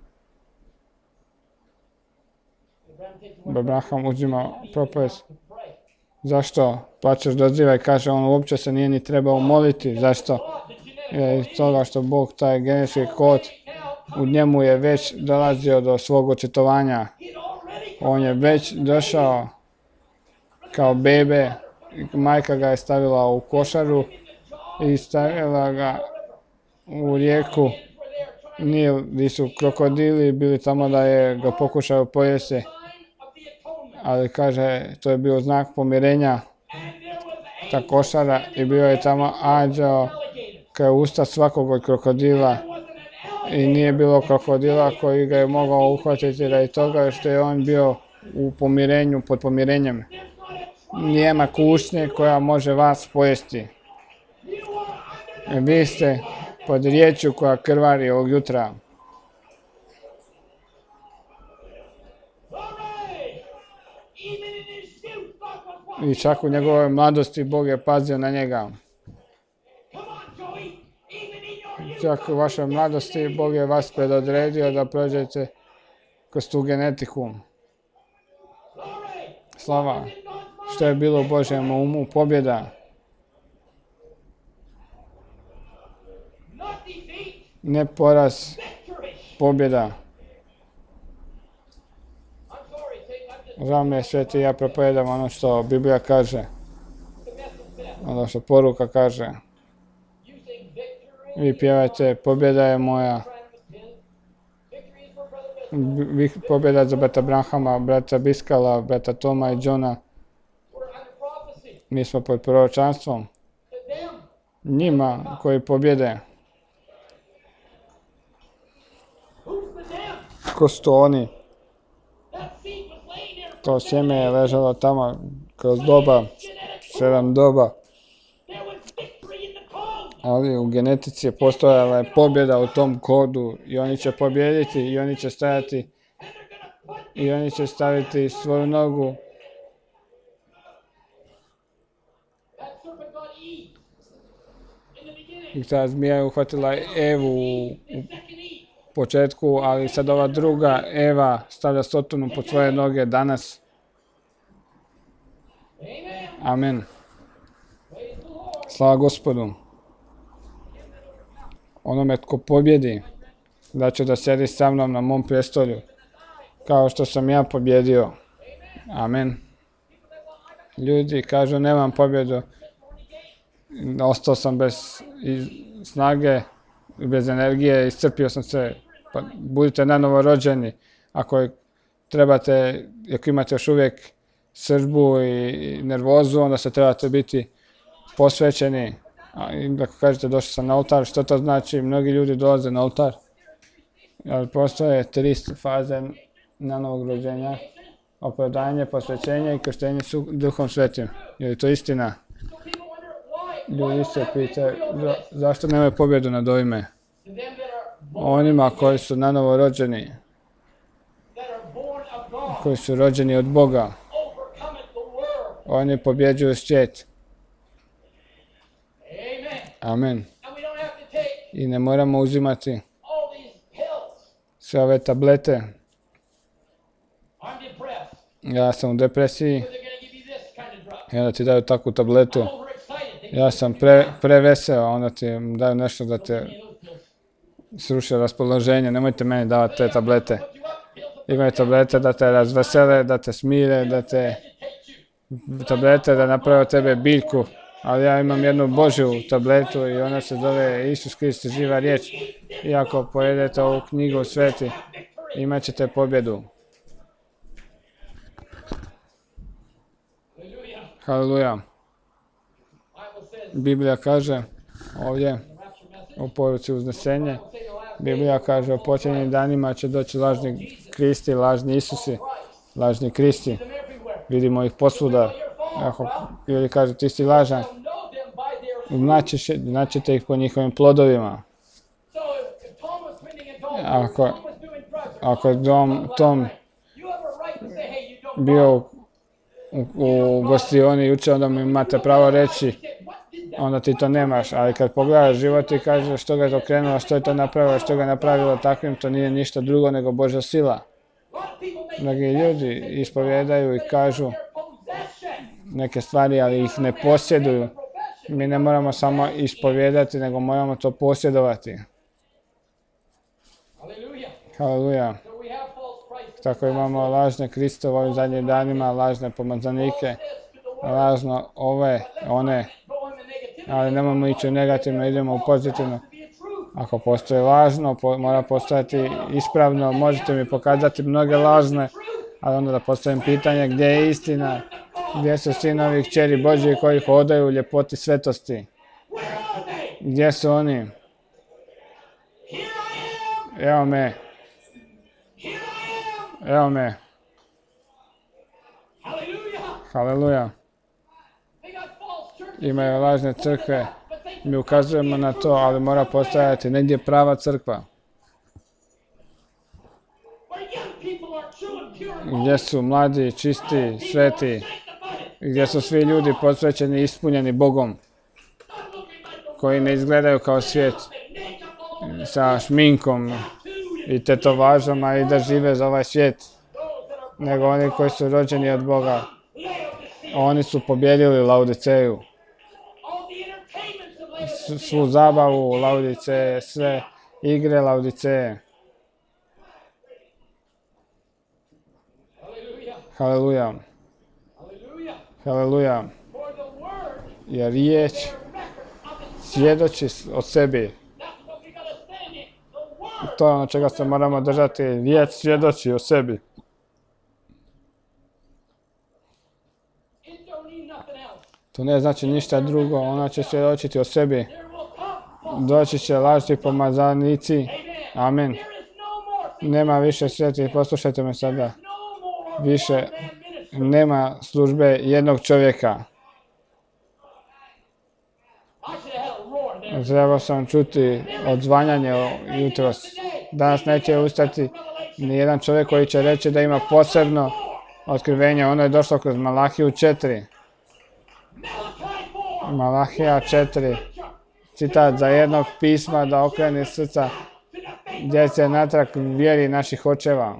Abraham uzima propovjed. Zašto plačeš, dozivaj, kaže on, uopće se nije ni trebao moliti. Zašto? Jer toga što Bog, taj genetski kod, u njemu je već dolazio do svog očitovanja. On je već došao kao bebe, majka ga je stavila u košaru i stavila ga u rijeku Nil, gdje su krokodili bili tamo da je ga pokušaju pojesti. Ali kaže, to je bio znak pomirenja, ta košara, i bio je tamo ađao kao usta svakog od krokodila. I nije bilo krokodila koji ga je mogao uhvatiti radi toga što je on bio u pomirenju, pod pomirenjem. Nema kušnje koja može vas pojesti. Vi ste pod riječju koja krvari ovog jutra. I čak u njegovoj mladosti Bog je pazio na njega. Čak u vašoj mladosti Bog je vas predodredio da prođete kroz tu genetiku. Slava. Što je bilo u Božjem umu? Pobjeda. Ne poraz, pobjeda. Žao mi je, sveti, ja propovedam ono što Biblija kaže. Ono što poruka kaže. Vi pjevajte, pobjeda je moja. Pobjeda za brata Abrahama, brata Biskala, brata Toma i Johna. Mi smo pod proročanstvom. Njima koji pobjede. Ko su to oni? To sjeme je ležalo tamo kroz doba, sedam doba. Ali u genetici je postojala pobjeda u tom kodu i oni će pobjediti i oni će stajati i oni će staviti svoju nogu. I ta zmija je uhvatila Evu u početku, ali sad ova druga Eva stavlja Sotonu pod svoje noge danas. Amen. Slava Gospodu. onome tko pobjedi, da će da sjedi sa mnom na mom prestolju, kao što sam ja pobjedio. Amen. Ljudi kažu nemam pobjedu, ostao sam bez snage, bez energije, iscrpio sam se. Pa budite nanovo rođeni. Ako trebate, ako imate još uvijek sržbu i nervozu, onda se trebate biti posvećeni. I ako kažete došao sam na oltar, što to znači? Mnogi ljudi dolaze na oltar. Ali postoje tri faze nanovog rođenja. Opravdanje, posvećenje i krštenje Duhom Svetim. Je li to istina? Ljudi se pitaju zašto nemaju pobjedu nad ovime. Onima koji su nanovo rođeni, koji su rođeni od Boga, oni pobjeđuju svijet. Amen. I ne moramo uzimati sve ove tablete. Ja sam u depresiji i onda ti daju takvu tabletu. Ja sam pre, preveseo, onda ti daju nešto da te sruši raspoloženje. Nemojte meni davati te tablete. Imaju tablete da te razvesele, da te smire, da te tablete da naprave od tebe biljku. Ali ja imam jednu Božju tabletu i ona se zove Isus Krist, živa riječ. I ako pojedete ovu knjigu sveti, imat ćete pobjedu. Haleluja. Biblija kaže ovdje u poruci uznesenje, Biblija kaže o posljednjim danima će doći lažni Kristi, lažni Isusi, lažni Kristi. Vidimo ih posvuda. Ako ljudi kažu ti si lažan, znaćete ih po njihovim plodovima. Ako, ako je dom, Tom bio u, u gostioni juče, onda mi imate pravo reći, onda ti to nemaš. Ali kad pogledaš život i kažeš što ga je to krenulo, što je to napravilo, što ga je napravilo takvim, to nije ništa drugo nego Božja sila. Mnogi ljudi ispovjedaju i kažu neke stvari, ali ih ne posjeduju. Mi ne moramo samo ispovjedati, nego moramo to posjedovati. Haleluja. Tako imamo lažne Kristove u ovim zadnjim danima, lažne pomazanike, lažno ove, one, ali nemamo ići u negativno, idemo u pozitivno. Ako postoji lažno, po, mora postojati ispravno, možete mi pokazati mnoge lažne, ali onda da postavim pitanje gdje je istina, gdje su sinovi i kćeri Božji koji hodaju u ljepoti svetosti. Gdje su oni? Evo me. Evo me. Haleluja. Imaju lažne crkve. Mi ukazujemo na to, ali mora postojati negdje prava crkva. Gdje su mladi, čisti, sveti. Gdje su svi ljudi posvećeni i ispunjeni Bogom. Koji ne izgledaju kao svijet. Sa šminkom i tetovažama i da žive za ovaj svijet. Nego oni koji su rođeni od Boga. Oni su pobjedili Laodiceju. Svu zabavu Laodiceje, sve igre Laodiceje. Haleluja. Haleluja. Jer riječ svjedoči o sebi. To je ono čega se moramo držati. Riječ svjedoči o sebi. To ne znači ništa drugo. Ona će svjedočiti o sebi. Doći će lažni pomazanici. Amen. Nema više svetih. Poslušajte me sada. Više nema službe jednog čovjeka. Trebao sam čuti odzvanjanje jutros. Danas neće ustati ni jedan čovjek koji će reći da ima posebno otkrivenje. Ono je došlo kroz Malahiju četiri. Malahija četiri. Citat za jednog pisma da okreni srca djece natrag vjeri naših očeva.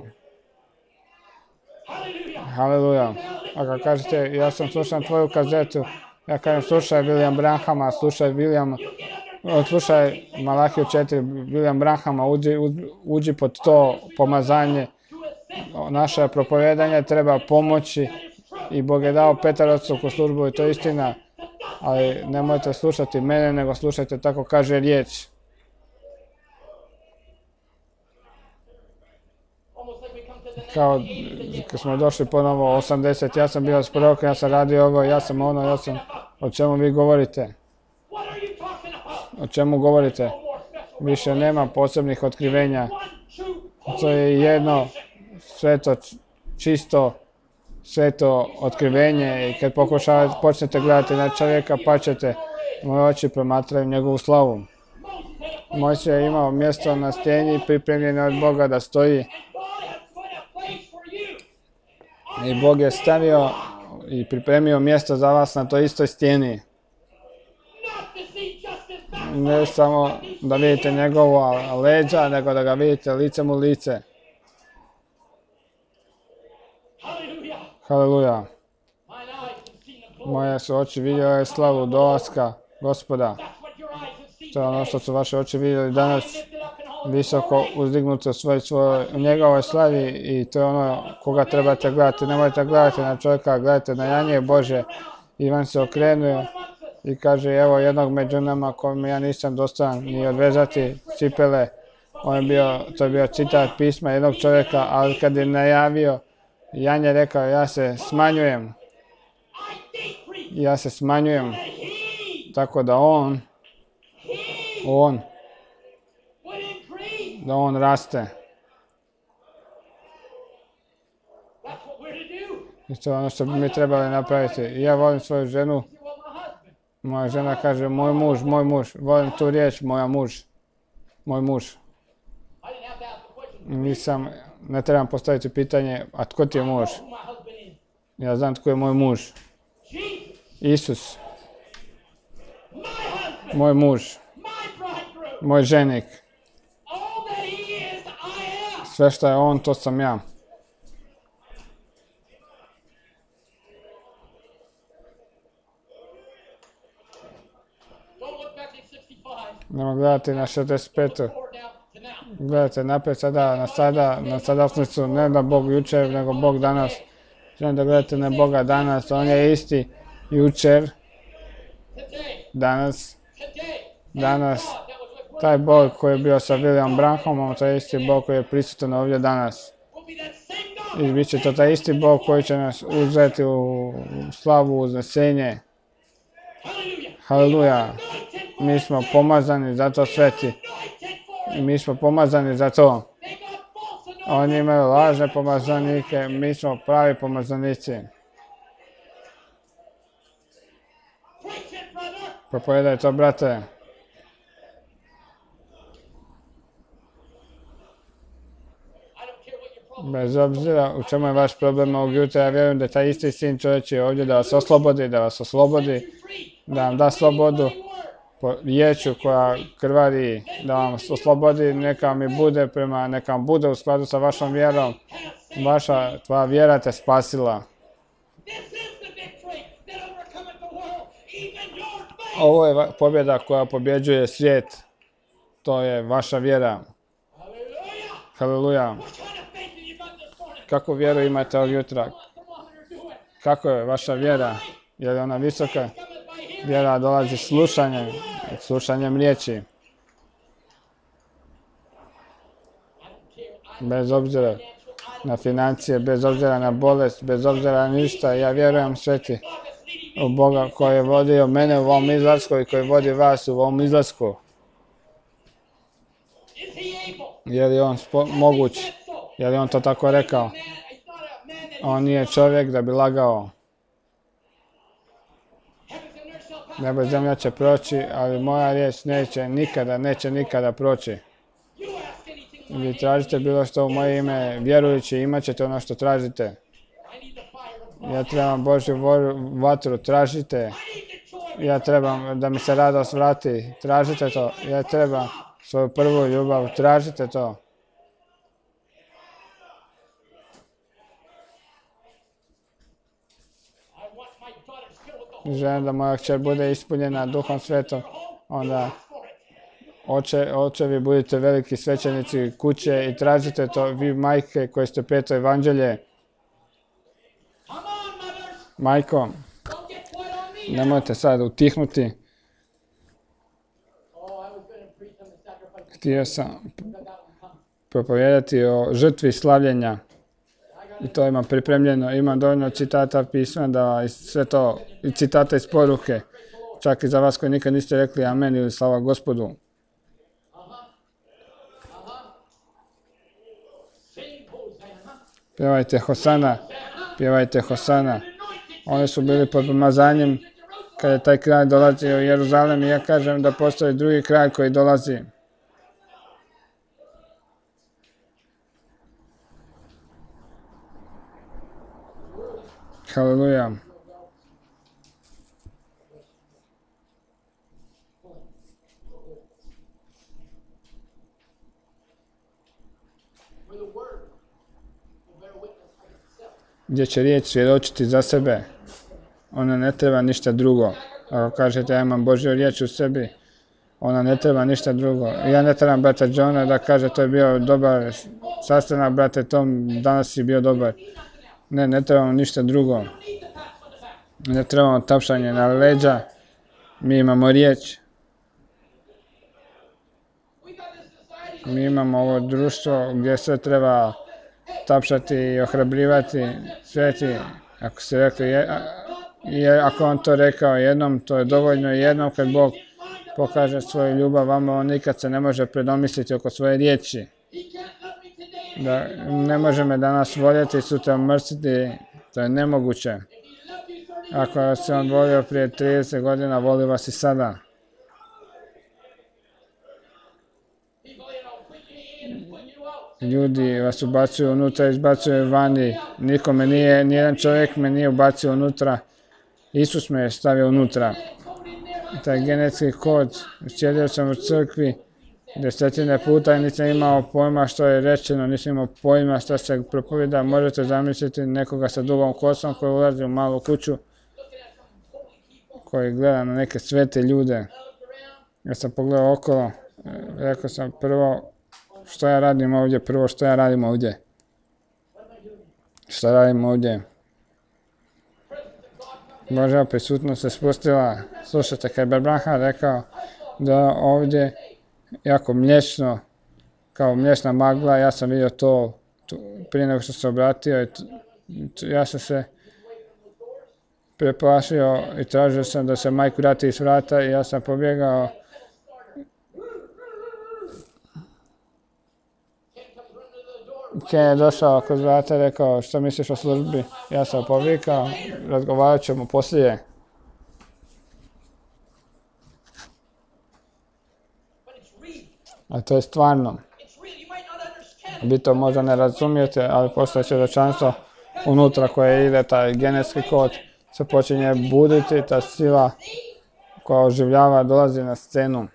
Haleluja. Ako kažete, ja sam slušao tvoju kazetu, ja kažem slušaj William Branhama, slušaj William Slušaj Malahiju četiri, William Branhama, uđi, uđi pod to pomazanje. Naše propovedanje treba pomoći i Bog je dao Petarovsku službu i to je istina. Ali nemojte slušati mene, nego slušajte tako kaže riječ. Kao kad smo došli ponovo osamdeset, ja sam bio s prorokom, ja sam radio ovo, ja sam ono, ja sam... O čemu vi govorite? O čemu govorite? Više nema posebnih otkrivenja. To je jedno sveto, čisto, sveto otkrivenje i kad pokušavate, počnete gledati na čovjeka, pa ćete, moje oči promatraju njegovu slavu. Mojsije je imao mjesto na stijeni pripremljeno od Boga da stoji. I Bog je stavio i pripremio mjesto za vas na toj istoj stijeni. Ne samo da vidite njegova leđa, nego da ga vidite licem u lice. Haleluja. Moje su oči vidjele slavu dolaska Gospoda. To je ono što su vaše oči vidjeli danas visoko uzdignuto svoj, svoj, u njegovoj slavi i to je ono koga trebate gledati. Nemojte gledati na čovjeka, gledajte na janje Bože. Ivan se okrenuo i kaže, evo jednog među nama kojem ja nisam dostojan ni odvezati cipele. On je bio, to je bio citat pisma jednog čovjeka, ali kad je najavio, Jan je rekao, ja se smanjujem. Ja se smanjujem. Tako da on, on, da on raste. I to je ono što bi mi trebali napraviti. Ja volim svoju ženu. Moja žena kaže, moj muž, moj muž. Volim tu riječ, moja muž. Moj muž. Nisam, ne trebam postaviti pitanje, a tko ti je muž? Ja znam tko je moj muž. Isus. Moj muž. Moj ženik. Sve što je on, to sam ja. Nemo gledati na šezdeset petu. Gledajte naprijed sada, na sada, na sadašnjicu, ne da Bog jučer, nego Bog danas. Želim da gledate na Boga danas, on je isti jučer, danas, danas. Taj Bog koji je bio sa William Branhamom, to je isti Bog koji je prisutan ovdje danas. I bit će to taj isti Bog koji će nas uzeti u slavu, uznesenje. Haleluja. Mi smo pomazani za to sveti. I mi smo pomazani za to. Oni imaju lažne pomazanike, mi smo pravi pomazanici. Propovedaj to, brate. Bez obzira u čemu je vaš problem ovog jutra, ja vjerujem da je taj isti sin čovječi ovdje da vas oslobodi, da vas oslobodi, da vam da slobodu po riječu koja krvari, da vam oslobodi, neka mi bude prema, neka vam bude u skladu sa vašom vjerom. Vaša, tvoja vjera te spasila. Ovo je pobjeda koja pobjeđuje svijet. To je vaša vjera. Haleluja. Kakvu vjeru imate ovog jutra? Kako je vaša vjera? Je li ona visoka? Vjera dolazi slušanjem, slušanjem riječi. Bez obzira na financije, bez obzira na bolest, bez obzira na ništa, ja vjerujem sveti u Boga koji je vodio mene u ovom izlasku i koji vodi vas u ovom izlasku. Je li on moguć? Je li on to tako rekao? On nije čovjek da bi lagao. Nebo i zemlja će proći, ali moja riječ neće nikada, neće nikada proći. Vi tražite bilo što u moje ime, vjerujući imat ćete ono što tražite. Ja trebam Božju vatru, tražite. Ja trebam da mi se radost vrati, tražite to. Ja trebam svoju prvu ljubav, tražite to. Želim da moja kćer bude ispunjena Duhom Svetom, onda Oče, očevi, budite veliki svećenici kuće i tražite to, vi majke koji ste peto evanđelje. Majko, nemojte sad utihnuti. Htio sam propovijedati o žrtvi slavljenja. I to imam pripremljeno. Imam dovoljno citata pisma da i sve to, i citata iz poruke. Čak i za vas koji nikad niste rekli amen ili slava Gospodu. Pjevajte Hosana, pjevajte Hosana. Oni su bili pod pomazanjem kad je taj kralj dolazio u Jeruzalem i ja kažem da postoji drugi kralj koji dolazi. Haleluja. Gdje će riječ svjedočiti za sebe. Ona ne treba ništa drugo. Ako kažete ja imam Božju riječ u sebi, ona ne treba ništa drugo. Ja ne trebam brata Johna da kaže to je bio dobar sastanak, brate Tom, danas si bio dobar. Ne, ne trebamo ništa drugo. Ne trebamo tapšanje na leđa. Mi imamo riječ. Mi imamo ovo društvo gdje sve treba tapšati i ohrabrivati. Sveti, ako se rekli, je, je, ako on to rekao jednom, to je dovoljno jednom kad Bog pokaže svoju ljubav vama, on nikad se ne može predomisliti oko svoje riječi. Da ne može me danas voljeti i sutra mrziti, to je nemoguće. Ako se on volio prije trideset godina, voli vas i sada. Ljudi vas ubacuju unutra, izbacuju vani. Nikome nije, nijedan čovjek me nije ubacio unutra. Isus me je stavio unutra. Taj genetski kod, sjedio sam u crkvi desetine puta i nisam imao pojma što je rečeno, nisam imao pojma što se propovjeda. Možete zamisliti nekoga sa dugom kosom koji ulazi u malu kuću, koji gleda na neke svete ljude. Ja sam pogledao okolo, rekao sam prvo što ja radim ovdje, prvo što ja radim ovdje. Što radim ovdje? Božja prisutnost se spustila. Slušajte, kad je Branham rekao da ovdje jako mliječno, kao mliječna magla, ja sam vidio to, to prije nego što se obratio i t, t, ja sam se preplašio i tražio sam da se majku vrati iz vrata i ja sam pobjegao. Ken je došao kod vrata i rekao što misliš o službi? Ja sam povikao, razgovarat ćemo poslije. A to je stvarno. Vi to možda ne razumijete, ali postoje svjedočanstvo unutra koje ide, taj genetski kod se počinje buditi, ta sila koja oživljava dolazi na scenu.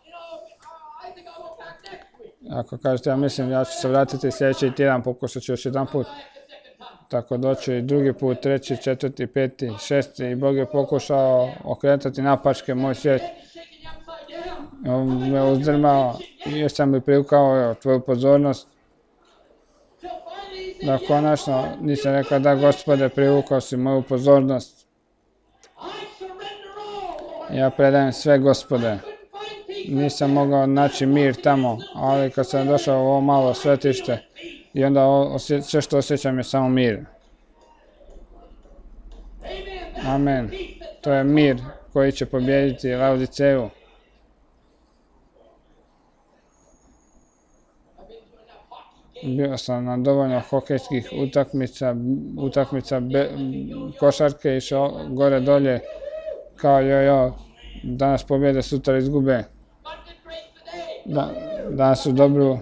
Ako kažete, ja mislim, ja ću se vratiti sljedeći tjedan, pokušat ću još jedan put. Tako doći i drugi put, treći, četvrti, peti, šesti i Bog je pokušao okretati napačke moj svijet. On me uzdrmao i još sam mi privukao tvoju pozornost. Da konačno nisam rekao da Gospode privukao si moju pozornost. Ja predajem sve Gospode. Nisam mogao naći mir tamo, ali kad sam došao u ovo malo svetište i onda osje, sve što osjećam je samo mir. Amen. To je mir koji će pobijediti Laodiceju. Bio sam na dovoljno hokejskih utakmica, utakmica be, košarke, išao gore dolje kao jojo, danas pobjede, sutra izgube. Da, danas su dobru,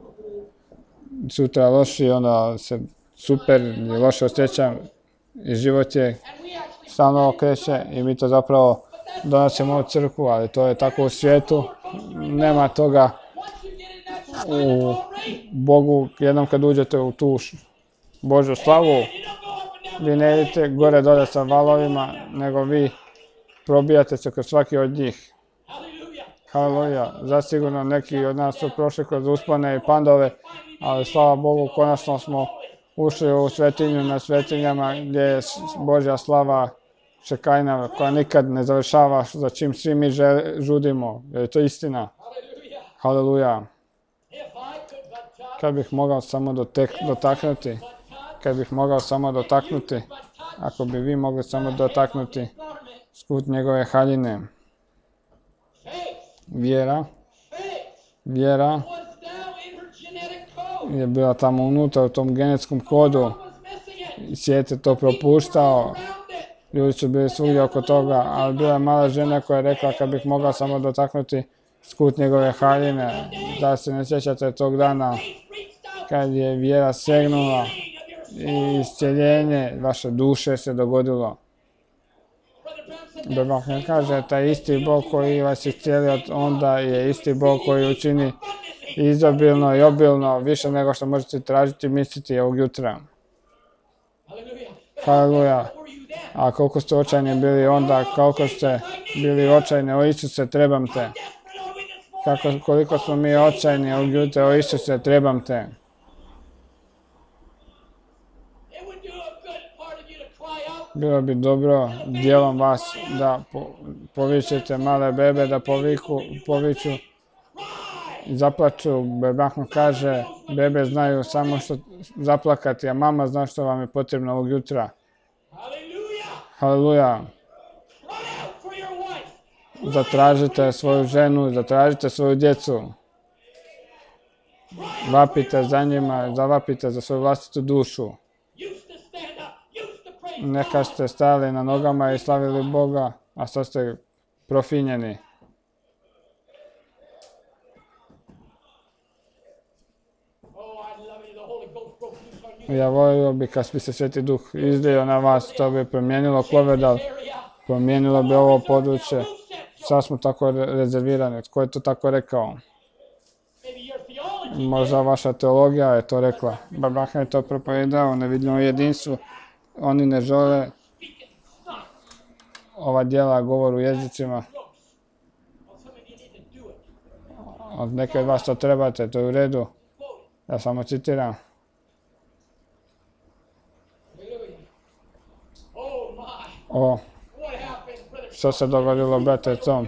sutra loši, onda se super i loše osjećam i život je stalno okreće i mi to zapravo donosimo u crkvu, ali to je tako u svijetu, nema toga u Bogu. Jednom kad uđete u tu Božju slavu, vi ne idete gore dole sa valovima, nego vi probijate se kroz svaki od njih. Haleluja. Zasigurno neki od nas su prošli kroz uspone i padove, ali slava Bogu, konačno smo ušli u svetinju na svetinjama gdje je Božja slava šekajna koja nikad ne završava, za čim svi mi žudimo. Jer je to istina. Haleluja. Kad bih mogao samo dotaknuti, kad bih mogao samo dotaknuti, ako bi vi mogli samo dotaknuti skut njegove haljine. Vjera, vjera je bila tamo unutra u tom genetskom kodu. Svijet je to propuštao. Ljudi su bili svugdje oko toga, ali bila je mala žena koja je rekla kad bih mogao samo dotaknuti skut njegove haljine. Da se ne sjećate tog dana kad je vjera segnula i iscjeljenje vaše duše se dogodilo. Bog ne kaže, taj isti Bog koji vas iscijelio onda je isti Bog koji učini izobilno i obilno više nego što možete tražiti i misliti ovog jutra. Haleluja. A koliko ste očajni bili onda, koliko ste bili očajni, o Isuse, trebam te. Kako, koliko smo mi očajni ovog jutra, o Isuse, trebam te. Bilo bi dobro dijelom vas da po, povičete male bebe, da poviku, poviču i zaplaču. Bebahno kaže, bebe znaju samo što zaplakati, a mama zna što vam je potrebno ovog jutra. Haleluja. Zatražite svoju ženu, zatražite svoju djecu. Vapite za njima, zavapite za svoju vlastitu dušu. Neka ste stali na nogama i slavili Boga, a sad ste profinjeni. Ja volio bi kad bi se Sveti Duh izlio na vas, to bi promijenilo Klovedal, promijenilo bi ovo područje. Sad smo tako rezervirani. Tko je to tako rekao? Možda vaša teologija je to rekla. Babah je to propovedao, nevidljivom jedinstvu. Oni ne žele ova djela govoru jezicima. Od neke od vas to trebate, to je u redu. Ja samo citiram. O, što se dogodilo, brate Tom?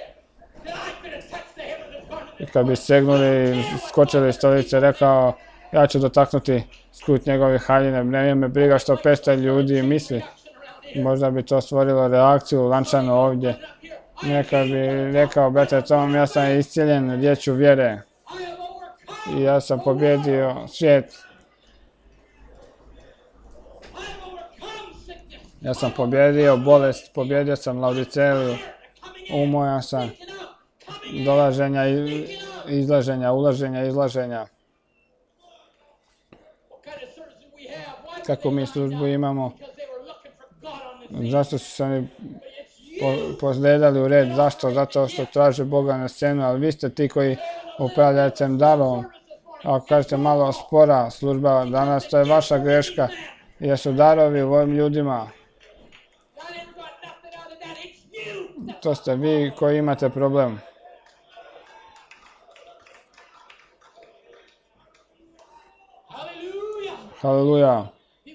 I kad bi stegnuli i skočili iz stolice, rekao, ja ću dotaknuti skut njegove haljine, ne me briga što petsto ljudi misli. Možda bi to stvorilo reakciju lančanu ovdje. Neka bi rekao, brate Tom, ja sam iscijeljen riječju vjere. I ja sam pobjedio svijet. Ja sam pobjedio bolest, pobjedio sam Laodiceju, umojan sam dolaženja i izlaženja, ulaženja, izlaženja. Kako mi službu imamo? Zašto su se oni pozgledali u red? Zašto? Zato što traže Boga na scenu, ali vi ste ti koji upravljate darom. Ako kažete malo spora služba danas, to je vaša greška, jer su darovi u ovim ljudima. To ste vi koji imate problem. Haleluja.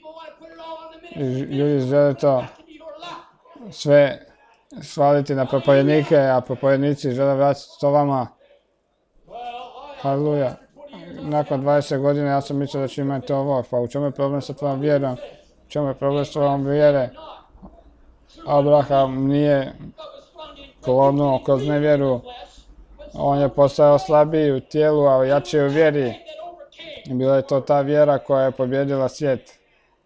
Ljudi žele to sve svaliti na propovednike, a propovednici žele vratiti to vama. Haleluja. Nakon dvadeset godina ja sam mislio da ću imati ovo, pa u čemu je problem sa tvojom vjerom? U čemu je problem sa tvojom vjere? Abraham nije klonuo kroz nevjeru. On je postao slabiji u tijelu, a jači u vjeri. Bila je to ta vjera koja je pobjedila svijet.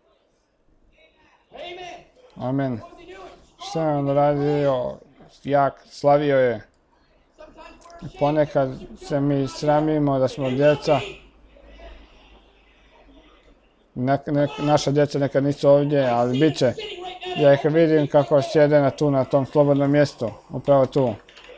Amen. Što je on radio? Jak, slavio je. Ponekad se mi sramimo da smo djeca. Ne, ne, naša djeca nekad nisu ovdje, ali bit će. Ja ih vidim kako sjede na tu, na tom slobodnom mjestu. Upravo tu.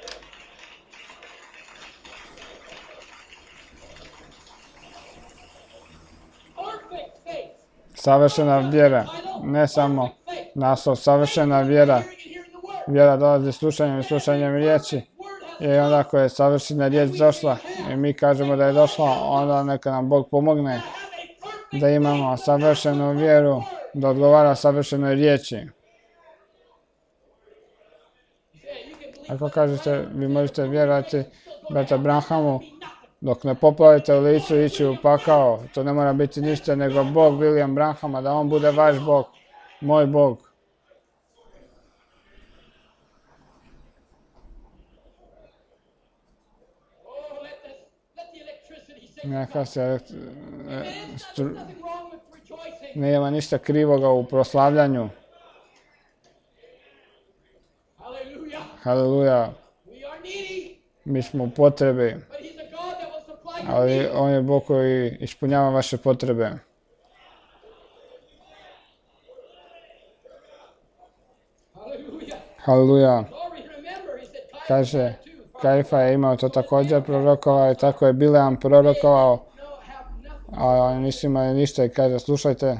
Savršena vjera. Ne samo naslov, savršena vjera. Vjera dolazi slušanjem i slušanjem riječi. I onda ako je savršena riječ došla i mi kažemo da je došla, onda neka nam Bog pomogne da imamo savršenu vjeru, da odgovara savršenoj riječi. Ako kažete, vi možete vjerovati brata Branhamu, dok ne poplavite u licu ići u pakao, to ne mora biti ništa nego Bog William Branhama, da on bude vaš Bog, moj Bog. Neka se stru... nema ništa krivoga u proslavljanju. Haleluja. Mi smo u potrebi, ali on je Bog koji ispunjava vaše potrebe. Haleluja. Kaže, Kajfa je imao to također prorokovao i tako je Bileam prorokovao, a oni nisu imali ništa i kaže, slušajte,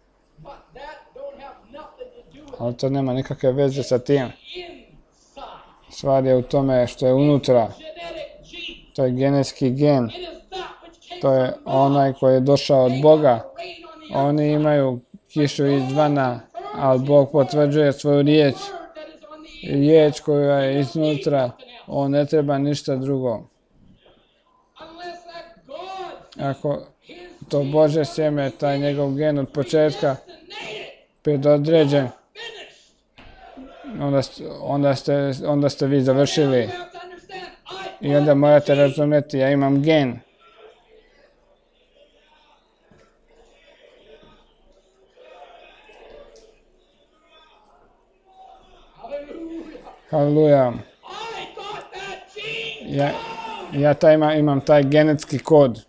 ali to nema nikakve veze sa tim. Stvar je u tome što je unutra. To je genetski gen. To je onaj koji je došao od Boga. Oni imaju kišu izvana, ali Bog potvrđuje svoju riječ. Riječ koja je iznutra, on ne treba ništa drugo. Ako to Božje sjeme, taj njegov gen od početka predodređen, onda, onda, ste, onda ste vi završili. I onda morate razumjeti, ja imam gen. Haleluja. Ja, ja taj ima, imam taj genetski kod.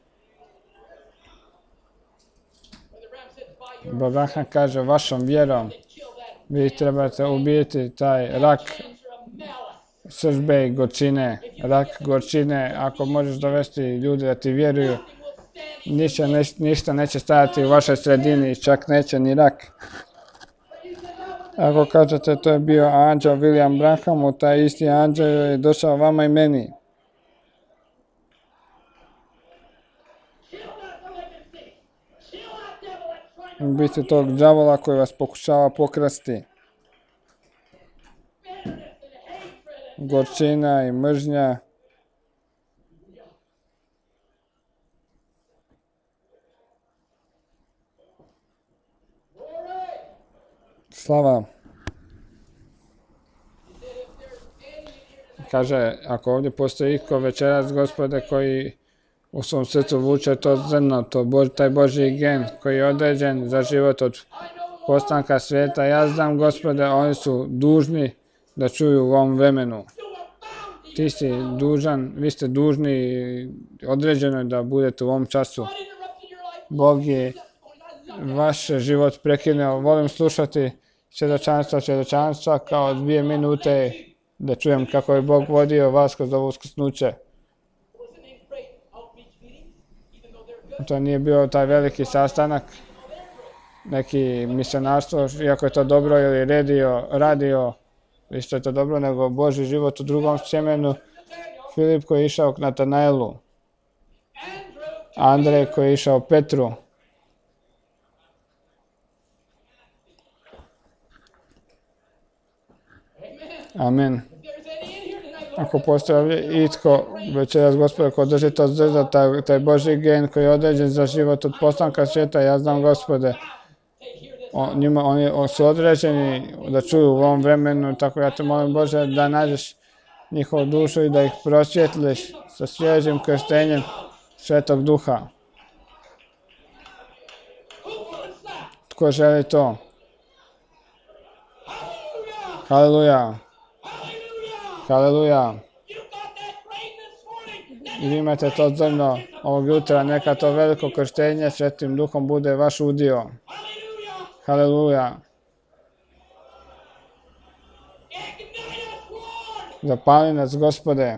Branham kaže, vašom vjerom vi trebate ubiti taj rak sržbe i gorčine. Rak gorčine, ako možeš dovesti ljude da ti vjeruju, ništa, ništa neće stajati u vašoj sredini, čak neće ni rak. Ako kažete, to je bio anđel William Branhamu, taj isti anđel je došao vama i meni. Ubiti tog đavola koji vas pokušava pokrasti. Gorčina i mržnja. Slava. Kaže, ako ovdje postoji iko večeras, Gospode, koji u svom srcu vuče to zrno, to Bož, taj Božji gen koji je određen za život od postanka svijeta, ja znam, Gospode, oni su dužni da čuju u ovom vremenu. Ti si dužan, vi ste dužni određeno da budete u ovom času. Bog je vaš život prekinuo. Volim slušati svjedočanstva, svjedočanstva kao dvije minute da čujem kako je Bog vodio vas kroz ovo uskrsnuće. To nije bio taj veliki sastanak, neki misionarstvo, iako je to dobro, ili radio, radio, isto je to dobro, nego Božji život u drugom sjemenu. Filip koji je išao k Natanaelu, Andrej koji je išao Petru. Amen. Ako postoji ovdje itko večeras, Gospode, ko drži to zrno, taj, taj Božji gen koji je određen za život od postanka svijeta, ja znam, Gospode, on, njima, oni su određeni da čuju u ovom vremenu, tako ja te molim, Bože, da nađeš njihovu dušu i da ih prosvjetliš sa svježim krštenjem Svetog Duha. Tko želi to? Haleluja. Haleluja. I vi imate to zrno ovog jutra, neka to veliko krštenje Svetim Duhom bude vaš udio. Haleluja. Zapali nas, Gospode.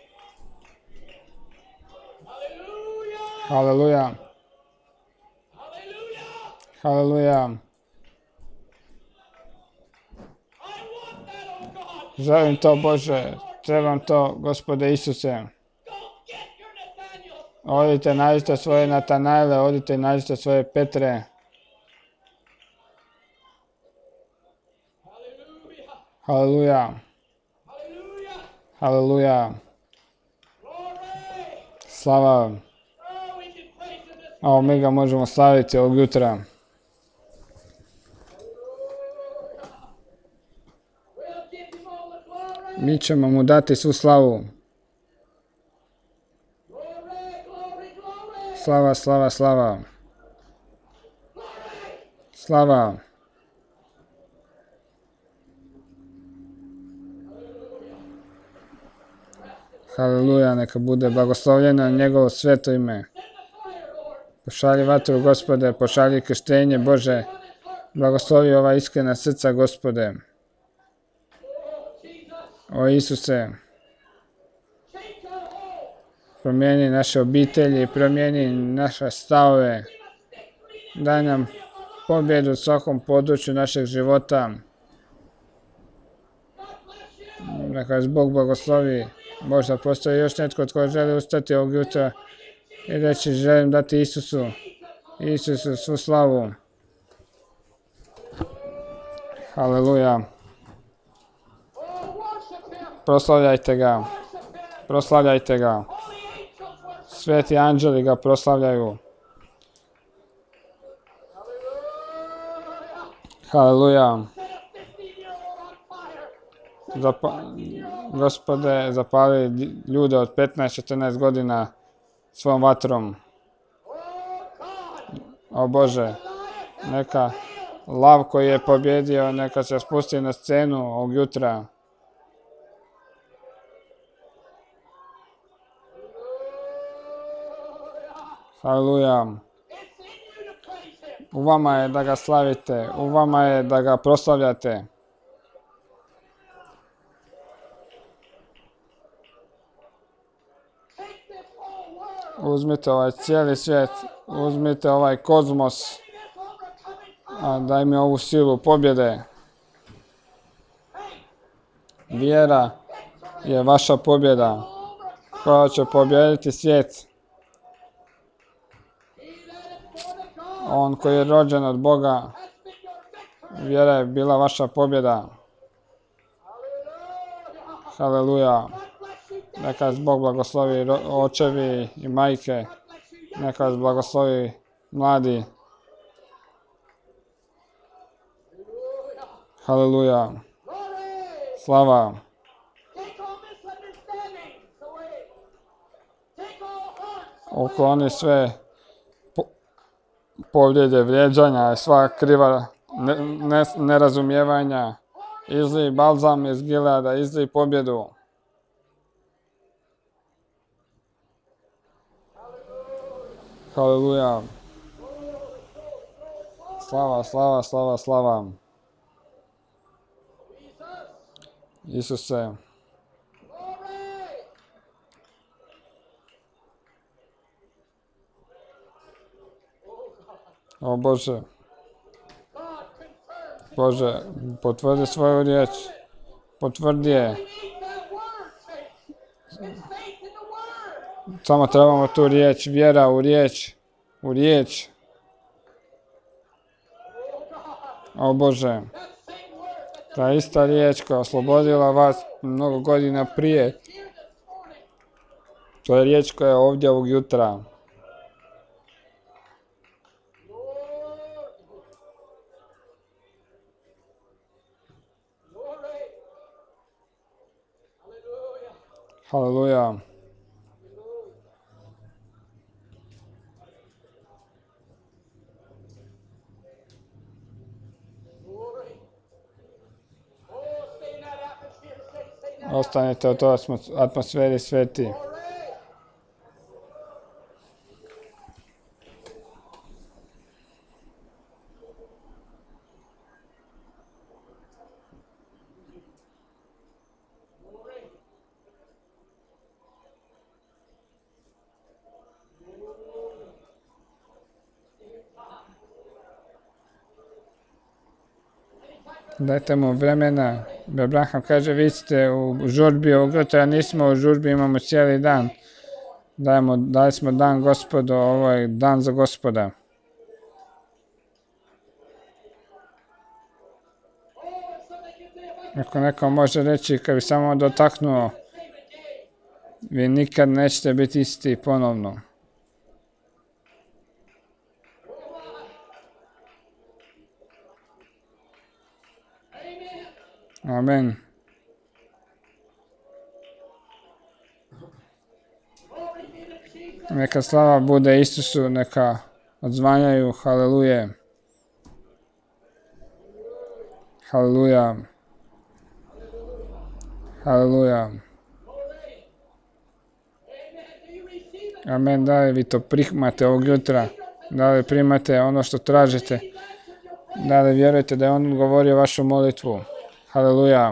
Haleluja. Haleluja. Želim to, Bože, trebam to, Gospode Isuse. Odite, nađite svoje Natanajle, odite i nađite svoje Petre. Haleluja. Haleluja. Slava. A mi ga možemo slaviti ovog jutra. Mi ćemo mu dati svu slavu. Slava, slava, slava. Slava. Haleluja, neka bude blagoslovljeno njegovo sveto ime. Pošalji vatru, Gospode, pošalji krštenje, Bože. Blagoslovi ova iskrena srca, Gospode. O Isuse, promijeni naše obitelji, promijeni naše stavove. Daj nam pobjedu u svakom području našeg života. Neka vas Bog blagoslovi. Možda postoji još netko tko želi ustati ovog jutra i reći želim dati Isusu, Isusu svu slavu. Haleluja. Proslavljajte ga. Proslavljajte ga. Sveti anđeli ga proslavljaju. Haleluja. Zapa Gospode, zapali ljude od petnaest do četrnaest godina svom vatrom. O Bože, neka lav koji je pobjedio, neka se spusti na scenu ovog jutra. Haleluja. U vama je da ga slavite, u vama je da ga proslavljate. Uzmite ovaj cijeli svijet, uzmite ovaj kozmos, a daj mi ovu silu pobjede. Vjera je vaša pobjeda, koja će pobjediti svijet. On koji je rođen od Boga, vjera je bila vaša pobjeda. Haleluja. Neka vas Bog blagoslovi očevi i majke. Neka vas blagoslovi mladi. Haleluja. Slava. Ukloni sve povrijede, vrijeđanja, sva kriva nerazumijevanja. Izli balzam iz Gileada, izli pobjedu. Haleluja. Slava, slava, slava, slava. Isuse. O Bože. Bože, potvrdi svoju riječ. Potvrdi je. Samo trebamo tu riječ, vjera u riječ, u riječ. O Bože, ta ista riječ koja je oslobodila vas mnogo godina prije, to je riječ koja je ovdje ovog jutra. Haleluja. Ostanite u toj atmosferi sveti. Dajte mu vremena Abraham kaže, vi ste u žurbi ovog jutra, nismo u žurbi, imamo cijeli dan. Dajemo, dali smo dan Gospodu, ovo je dan za Gospoda. Ako neko može reći, kad bi samo dotaknuo, vi nikad nećete biti isti ponovno. Amen. Neka slava bude Isusu, neka odzvanjaju haleluje. Haleluja. Haleluja. Amen. Da li vi to primate ovog jutra? Da li primate ono što tražite? Da li vjerujete da je on odgovorio vašu molitvu? Haleluja.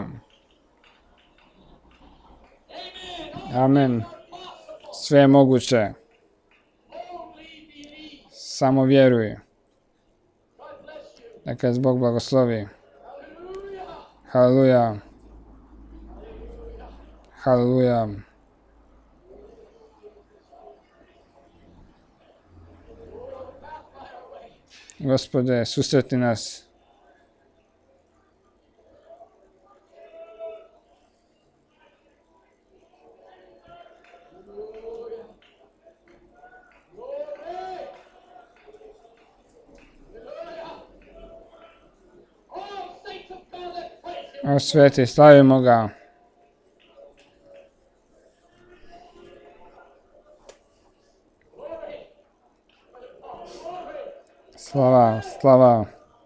Amen. Sve je moguće. Samo vjeruj. Neka vas Bog blagoslovi. Haleluja. Haleluja. Gospode, susretni nas. O sveti, slavimo ga. Slava, slava.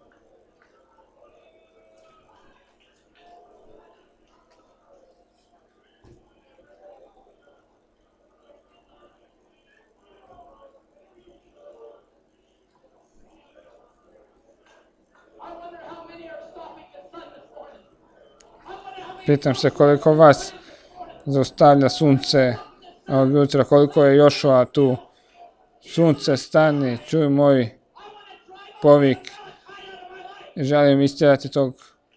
Pitam se koliko vas zaustavlja sunce ovog jutra, koliko je Jošua tu. Sunce, stani, čuj moj povik. Želim istjerati tog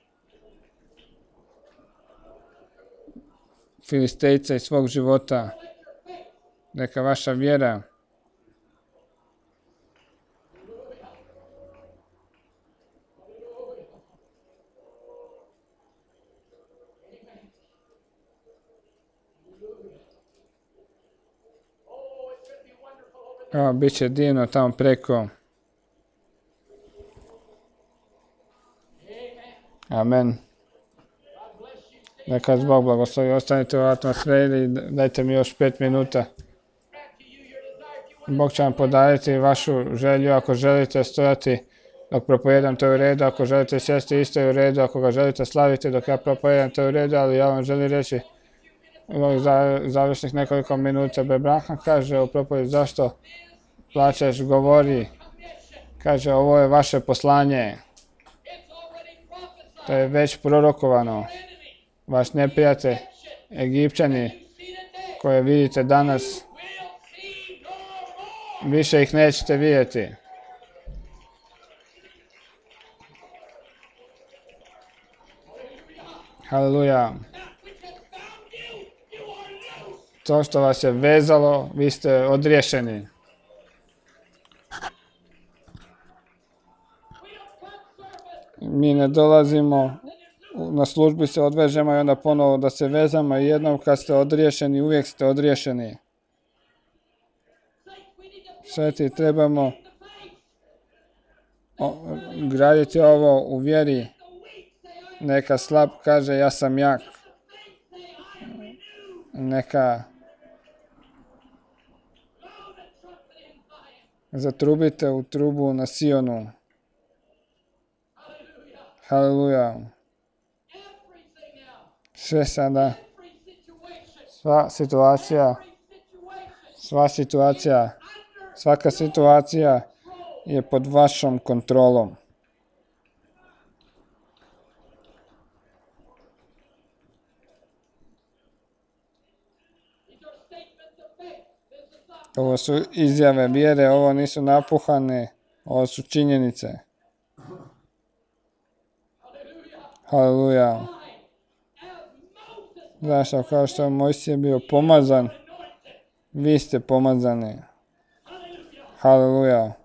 Filistejca iz svog života. Neka vaša vjera O, bit će divno tamo preko. Amen. Neka vas Bog blagoslovi. Ostanite u atmosferi i dajte mi još pet minuta. Bog će vam podariti vašu želju. Ako želite stojati dok propovijedam, to je u redu. Ako želite sjesti, isto je u redu. Ako ga želite slaviti dok ja propovijedam, to je u redu. Ali ja vam želim reći u završnih nekoliko minuta. Abraham kaže u propovedi, zašto plačeš, govori. Kaže, ovo je vaše poslanje. To je već prorokovano. Vaš neprijatelj, Egipćani, koje vidite danas, više ih nećete vidjeti. Haleluja. To što vas je vezalo, vi ste odriješeni. Mi ne dolazimo, na službi se odvežemo i onda ponovo da se vezamo i jednom kad ste odriješeni, uvijek ste odriješeni. Sveti, trebamo graditi ovo u vjeri. Neka slab kaže, ja sam jak. Neka zatrubite u trubu na Sionu. Haleluja. Sve sada, sva situacija, sva situacija, svaka situacija je pod vašom kontrolom. Ovo su izjave vjere, ovo nisu napuhane, ovo su činjenice. Haleluja. Zašto? Kao što je Mojsije bio pomazan, vi ste pomazani. Haleluja.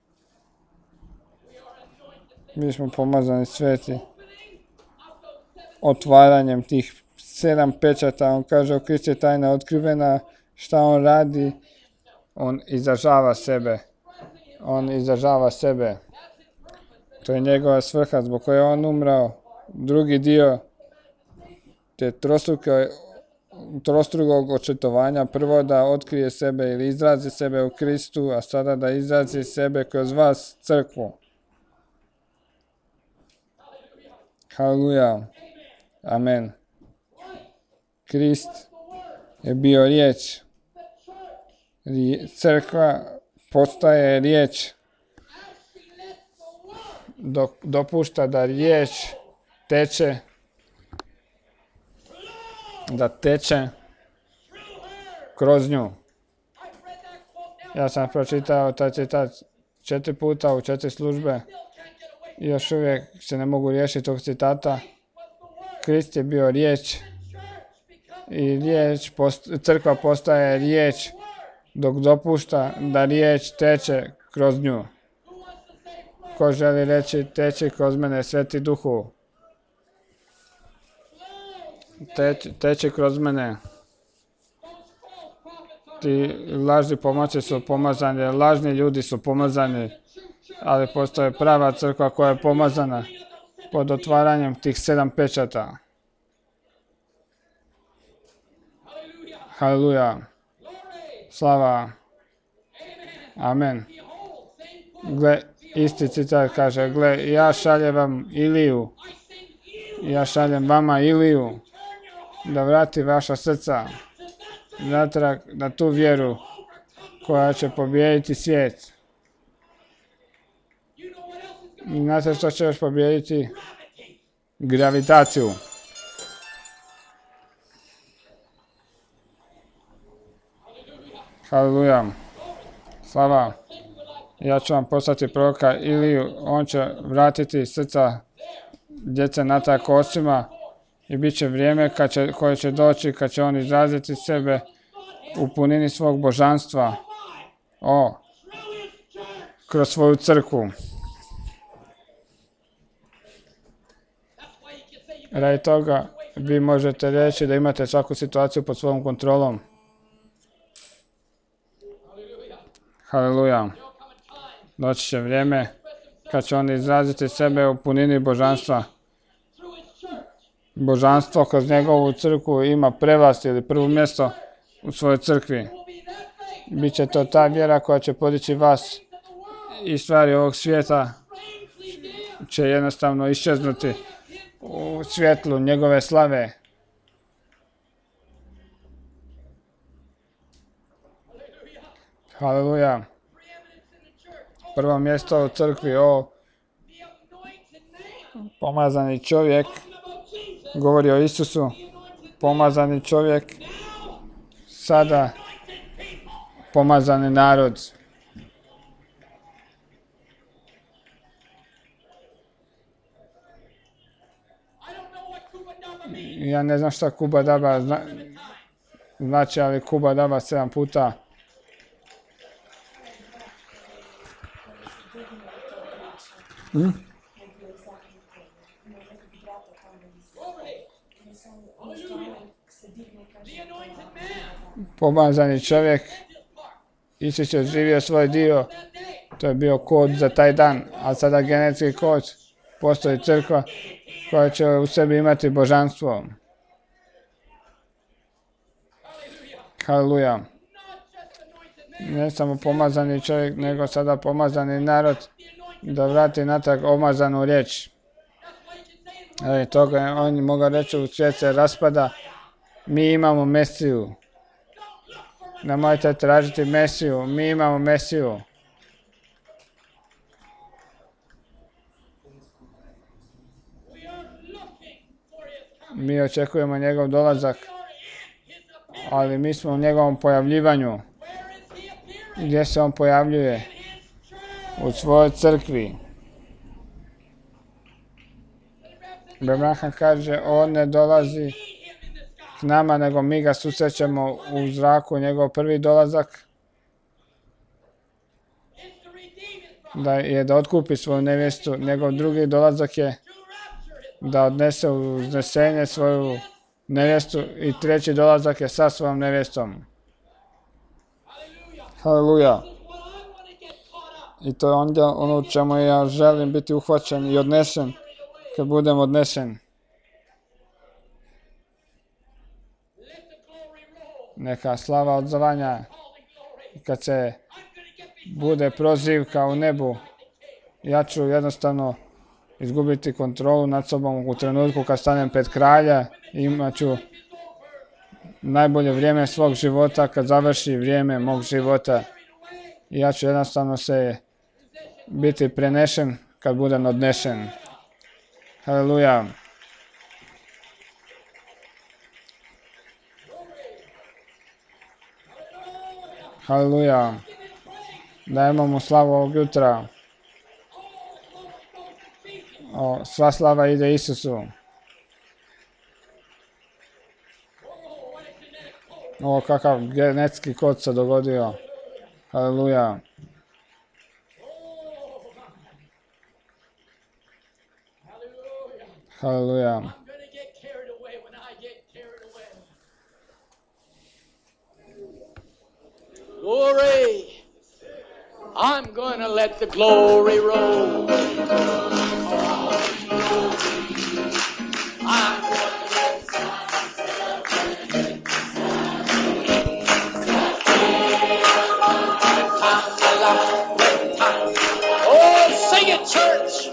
Mi smo pomazani sveti. Otvaranjem tih sedam pečata, on kaže, u Kristu je tajna otkrivena, šta on radi, on izražava sebe. On izražava sebe. To je njegova svrha zbog koje je on umrao. Drugi dio te trostrukog očitovanja, prvo da otkrije sebe ili izrazi sebe u Kristu, a sada da izrazi sebe kroz vas, crkvu. Haleluja. Amen. Krist je bio riječ. Crkva postaje riječ. Dok dopušta da riječ teče, da teče kroz nju. Ja sam pročitao taj citat četiri puta u četiri službe i još uvijek se ne mogu riješiti tog citata. Krist je bio riječ i riječ, crkva postaje riječ dok dopušta da riječ teče kroz nju. Ko želi reći teči kroz mene, Sveti Duhu? Teči, teči kroz mene. Ti lažni pomoći su pomazani, lažni ljudi su pomazani, ali postoje prava crkva koja je pomazana pod otvaranjem tih sedam pečata. Haleluja. Slava. Amen. Gle, isti citat kaže, gle, ja šaljem vam Iliju, ja šaljem vama Iliju, da vrati vaša srca natrag na tu vjeru koja će pobijediti svijet. Znate što će još pobijediti? Gravitaciju. Haleluja. Slava. Ja ću vam poslati proroka Iliju, on će vratiti srca djece natrag očima i bit će vrijeme kad će, koje će doći kad će on izraziti sebe u punini svog božanstva. O, kroz svoju crkvu. Radi toga vi možete reći da imate svaku situaciju pod svojom kontrolom. Haleluja. Doći će vrijeme kad će on izraziti sebe u punini božanstva. Božanstvo kroz njegovu crkvu ima prevlast ili prvo mjesto u svojoj crkvi. Biće to ta vjera koja će podići vas i stvari ovog svijeta će jednostavno iščeznuti u svjetlu njegove slave. Haleluja. Prvo mjesto u crkvi, o pomazani čovjek, govori o Isusu, pomazani čovjek, sada pomazani narod. Ja ne znam šta Kuba Daba zna, znači, ali Kuba Daba sedam puta. Hmm? Pomazani čovjek, Isus je živio svoj dio, to je bio kod za taj dan, a sada genetski kod, postoji crkva koja će u sebi imati božanstvo. Haleluja. Ne samo pomazani čovjek, nego sada pomazani narod da vrati natrag omazanu riječ. Radi toga oni mogu reći u svijet se raspada, mi imamo Mesiju. Nemojte tražiti Mesiju, mi imamo Mesiju. Mi očekujemo njegov dolazak, ali mi smo u njegovom pojavljivanju. Gdje se on pojavljuje? U svojoj crkvi. Branham kaže, on ne dolazi k nama, nego mi ga susrećemo u zraku, njegov prvi dolazak, da je da otkupi svoju nevjestu, njegov drugi dolazak je da odnese u uznesenje svoju nevjestu i treći dolazak je sa svojom nevjestom. Haleluja. I to je onda ono u čemu ja želim biti uhvaćen i odnesen kad budem odnesen. Neka slava odzvanja kad se bude prozivka u nebu, ja ću jednostavno izgubiti kontrolu nad sobom u trenutku kad stanem pred kralja i imat ću najbolje vrijeme svog života kad završi vrijeme mog života. I ja ću jednostavno se biti prenešen kad budem odnešen. Haleluja. Haleluja. Dajemo mu slavu ovog jutra. O, sva slava ide Isusu. O, kakav genetski kod se dogodio. Haleluja. Haleluja. Glory. I'm going to let the glory roll. I'm Oh, sing it, church.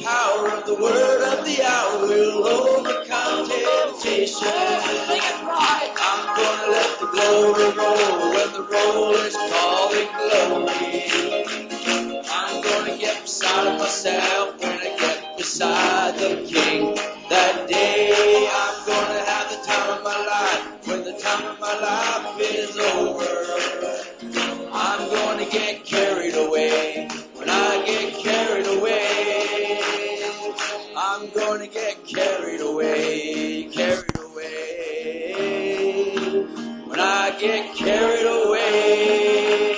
power of the word of the hour will overcome temptation. I'm gonna let the glory roll when the rollers calling glory. I'm gonna get beside of myself when I get beside the King. That day I'm gonna have the time of my life when the time of my life is over. I'm gonna get carried away when I get carried away. I'm gonna get carried away, carried away. When I get carried away.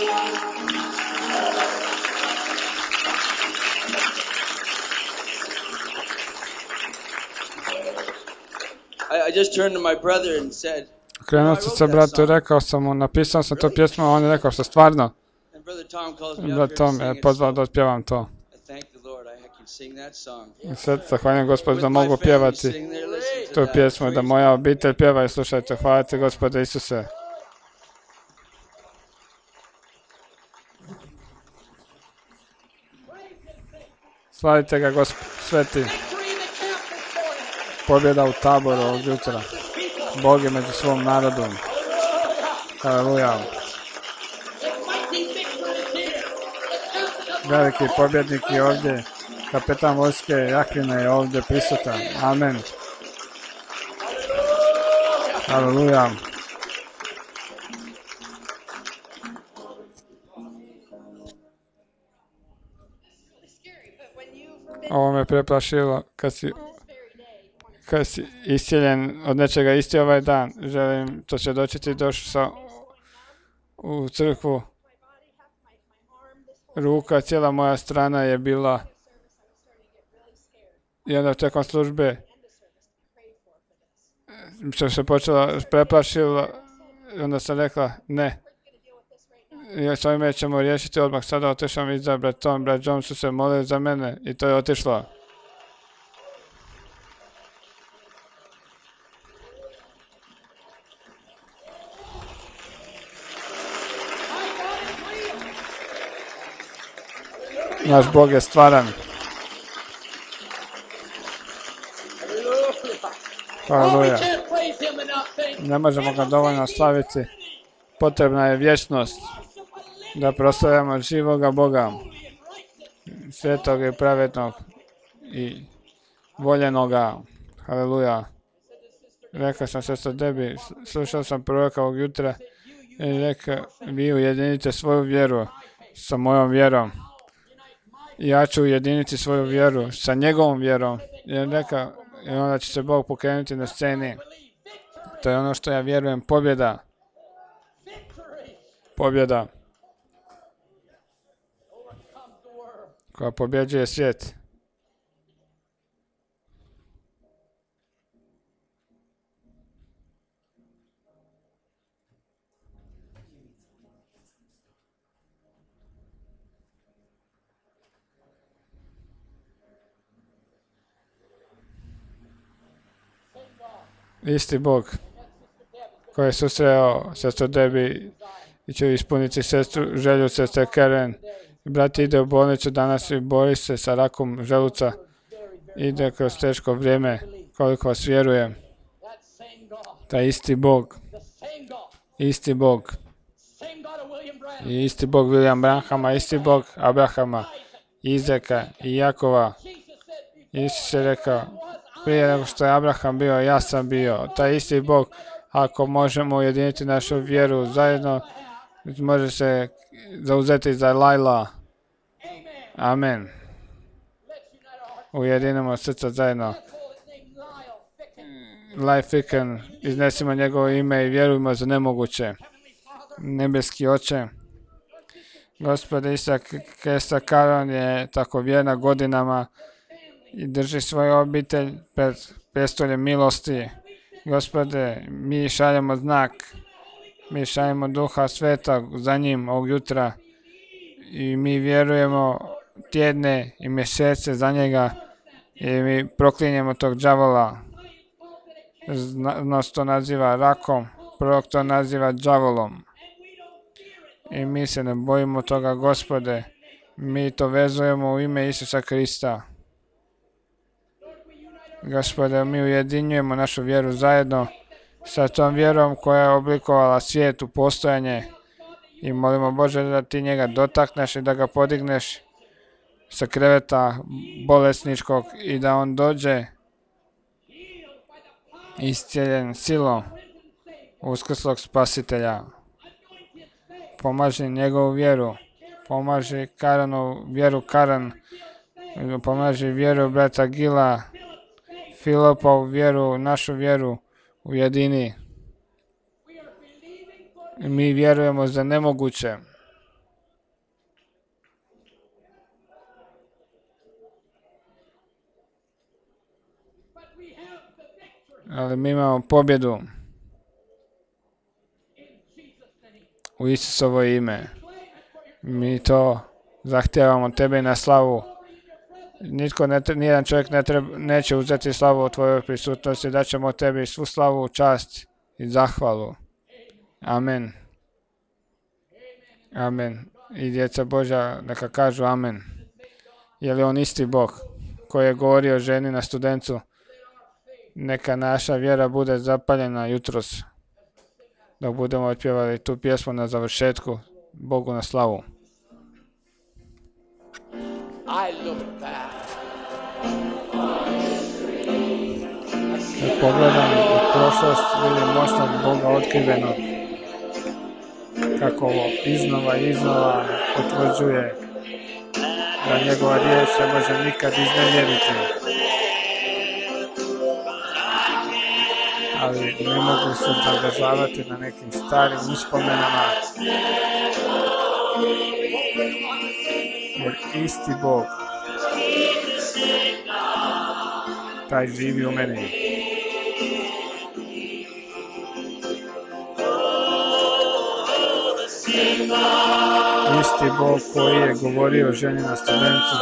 I, I just turned to my brother and said, Okrenuo sam se bratu i rekao sam mu, napisao sam tu pjesmu, a on je rekao što stvarno. and Brother Tom calls me up Brat here to Tom sing je it, pozvao so da otpjevam to. I thank the Lord I can sing that song. I sad zahvaljujem Gospodu da With my mogu family pjevati sitting there listening to tu that. pjesmu, da Praise moja God. obitelj pjeva i slušajte. Hvala ti Gospode Isuse. Slavite ga Gospod sveti. Pobjeda u taboru ovog jutra. Bog je među svom narodom. Haleluja. Veliki pobjednik je ovdje. Kapetan vojske Jahvina je ovdje prisutan. Amen. Haleluja. Ovo me preplašilo kad si, kad si iscijeljen od nečega isti ovaj dan. Želim to svjedočiti, došao sam u crkvu. Ruka, cijela moja strana je bila i onda tijekom službe sam se počela preplašila i onda sam rekla ne. I s ovime ćemo riješiti odmah. Sada otišao mi za bratom. Brat John su se molili za mene i to je otišlo. Naš Bog je stvaran. Haleluja. Ne možemo ga dovoljno slaviti. Potrebna je vječnost da proslavljamo živoga Boga, svetog i pravednog i voljenoga. Haleluja. Rekao sam sestro Debi, slušao sam proroka ovog jutra i rekao, vi ujedinite svoju vjeru sa mojom vjerom. Ja ću ujediniti svoju vjeru sa njegovom vjerom. I on rekao, i onda će se Bog pokrenuti na sceni. To je ono što ja vjerujem, pobjeda. Pobjeda koja pobjeđuje svijet. Isti Bog koji je susreo sestru Debi i će ispuniti sestru, želju sestre Karen. Brat ide u bolnicu danas i bori se sa rakom želuca. Ide kroz teško vrijeme, koliko vas vjerujem. Taj isti Bog, isti Bog, i isti Bog William Branhama, isti Bog Abrahama, Izaka i Jakova. Isus je rekao, prije nego što je Abraham bio, ja sam bio. Taj isti Bog, ako možemo ujediniti našu vjeru zajedno, može se zauzeti za Lajla. Amen. Ujedinimo srca zajedno. Lajfiken, iznesimo njegovo ime i vjerujmo za nemoguće. Nebeski Oče, Gospod Isak Kesta Karon je tako vjerna godinama i drži svoju obitelj pred prestoljem milosti. Gospode, mi šaljemo znak, mi šaljemo Duha Svetog za njim ovog jutra i mi vjerujemo tjedne i mjesece za njega i mi proklinjemo tog đavola. Znanost to naziva rakom, prorok to naziva đavolom. I mi se ne bojimo toga, Gospode, mi to vezujemo u ime Isusa Krista. Gospode, mi ujedinjujemo našu vjeru zajedno sa tom vjerom koja je oblikovala svijet u postojanje i molimo Bože da ti njega dotakneš i da ga podigneš sa kreveta bolesničkog i da on dođe iscijeljen silom uskrslog spasitelja. Pomaži njegovu vjeru, pomaži Karanu vjeru Karan, pomaži vjeru brata Gila, Filopovu vjeru, našu vjeru ujedini. Mi vjerujemo za nemoguće. Ali mi imamo pobjedu u Isusovo ime. Mi to zahtijevamo tebe na slavu. Nitko, ne, nijedan čovjek ne treba, neće uzeti slavu u tvojoj prisutnosti. Daćemo tebi svu slavu, čast i zahvalu. Amen. Amen. I djeca Božja neka kažu amen. Je li on isti Bog koji je govorio ženi na Studencu? Neka naša vjera bude zapaljena jutros, dok budemo otpjevali tu pjesmu na završetku, Bogu na slavu. Kad pogledam u prošlost, vidim moćnog Boga otkrivenog, kako iznova i iznova potvrđuje da njegova riječ ne može nikad iznevjeriti. Ali ne mogu se zadržavati na nekim starim uspomenama, jer isti Bog, taj živi u meni. Isti Bog koji je govorio ženi na Studencu.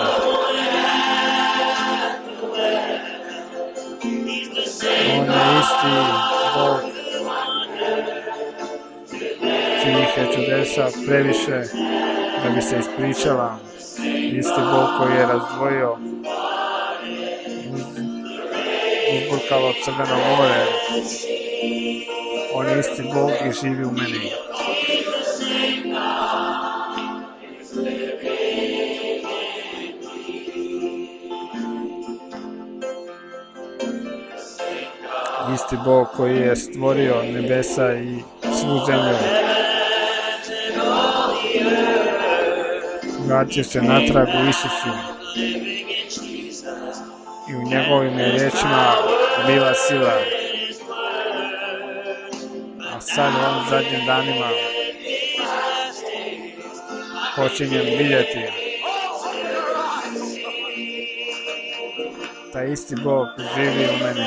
On je isti Bog čijih je čudesa previše da bi se ispričala. Isti Bog koji je razdvojio uzburkalo Crveno more. On je isti Bog i živi u meni. Isti Bog koji je stvorio nebesa i svu zemlju. Vratio se natrag u Isusu i u njegovim je riječima bila sila. A sad u ovim zadnjim danima počinjem vidjeti taj isti Bog živi u meni.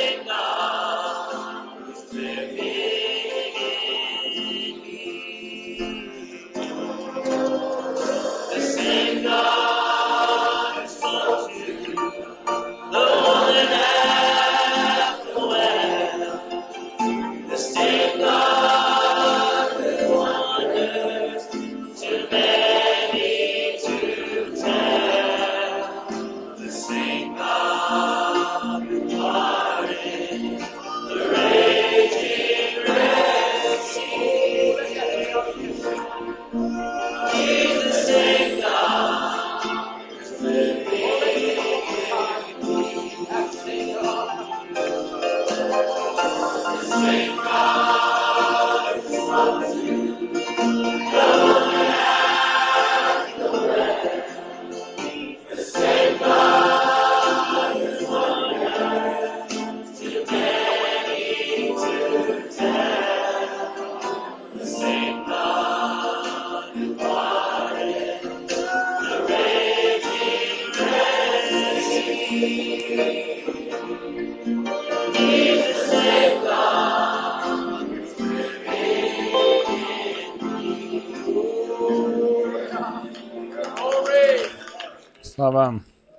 Slava.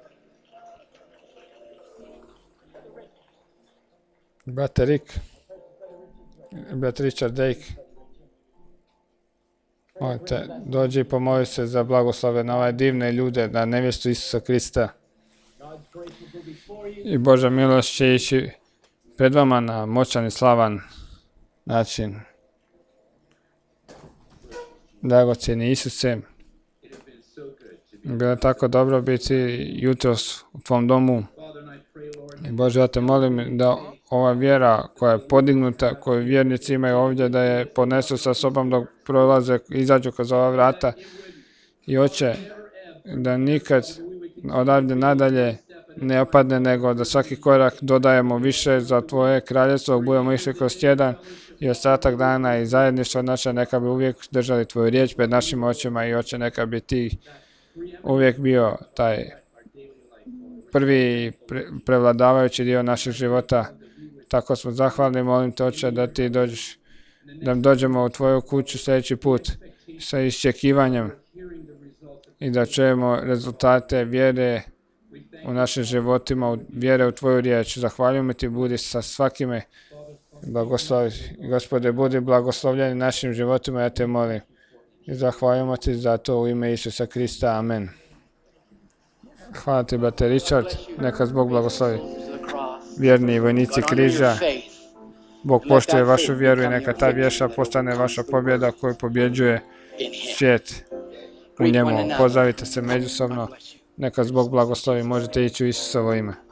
Brate Rik, brat Richard Dake, mojte, dođi i pomoli se za blagoslove na ove divne ljude, na nevjestu Isusa Krista. I Božja milost će ići pred vama na moćan i slavan način. Dragocjeni Isuse, bilo je tako dobro biti jutros u tvom domu. I Bože, ja te molim da ova vjera koja je podignuta, koju vjernici imaju ovdje, da je ponesu sa sobom dok prolaze, izađu kroz ova vrata. I Oče, da nikad odavde nadalje ne opadne, nego da svaki korak dodajemo više za tvoje kraljevstvo, budemo išli kroz tjedan i ostatak dana i zajedništvo naše, neka bi uvijek držali tvoju riječ pred našim očima. I Oče, neka bi ti uvijek bio taj prvi pre, prevladavajući dio naših života. Tako smo zahvalni, molim te, Oče, da ti dođeš, da dođemo u tvoju kuću sljedeći put sa iščekivanjem i da čujemo rezultate vjere u našim životima, vjere u tvoju riječ. Zahvaljujemo ti, budi sa svakime. Blagoslovi, Gospode, budi blagoslovljeni našim životima, ja te molim. I zahvaljujemo ti za to u ime Isusa Krista. Amen. Hvala ti, brate Richard. Neka Bog blagoslovi. Vjerni vojnici križa, Bog poštuje vašu vjeru i neka ta vješa postane vaša pobjeda koju pobjeđuje svijet u njemu. Pozdravite se međusobno. Neka Bog blagoslovi. Možete ići u Isusovo ime.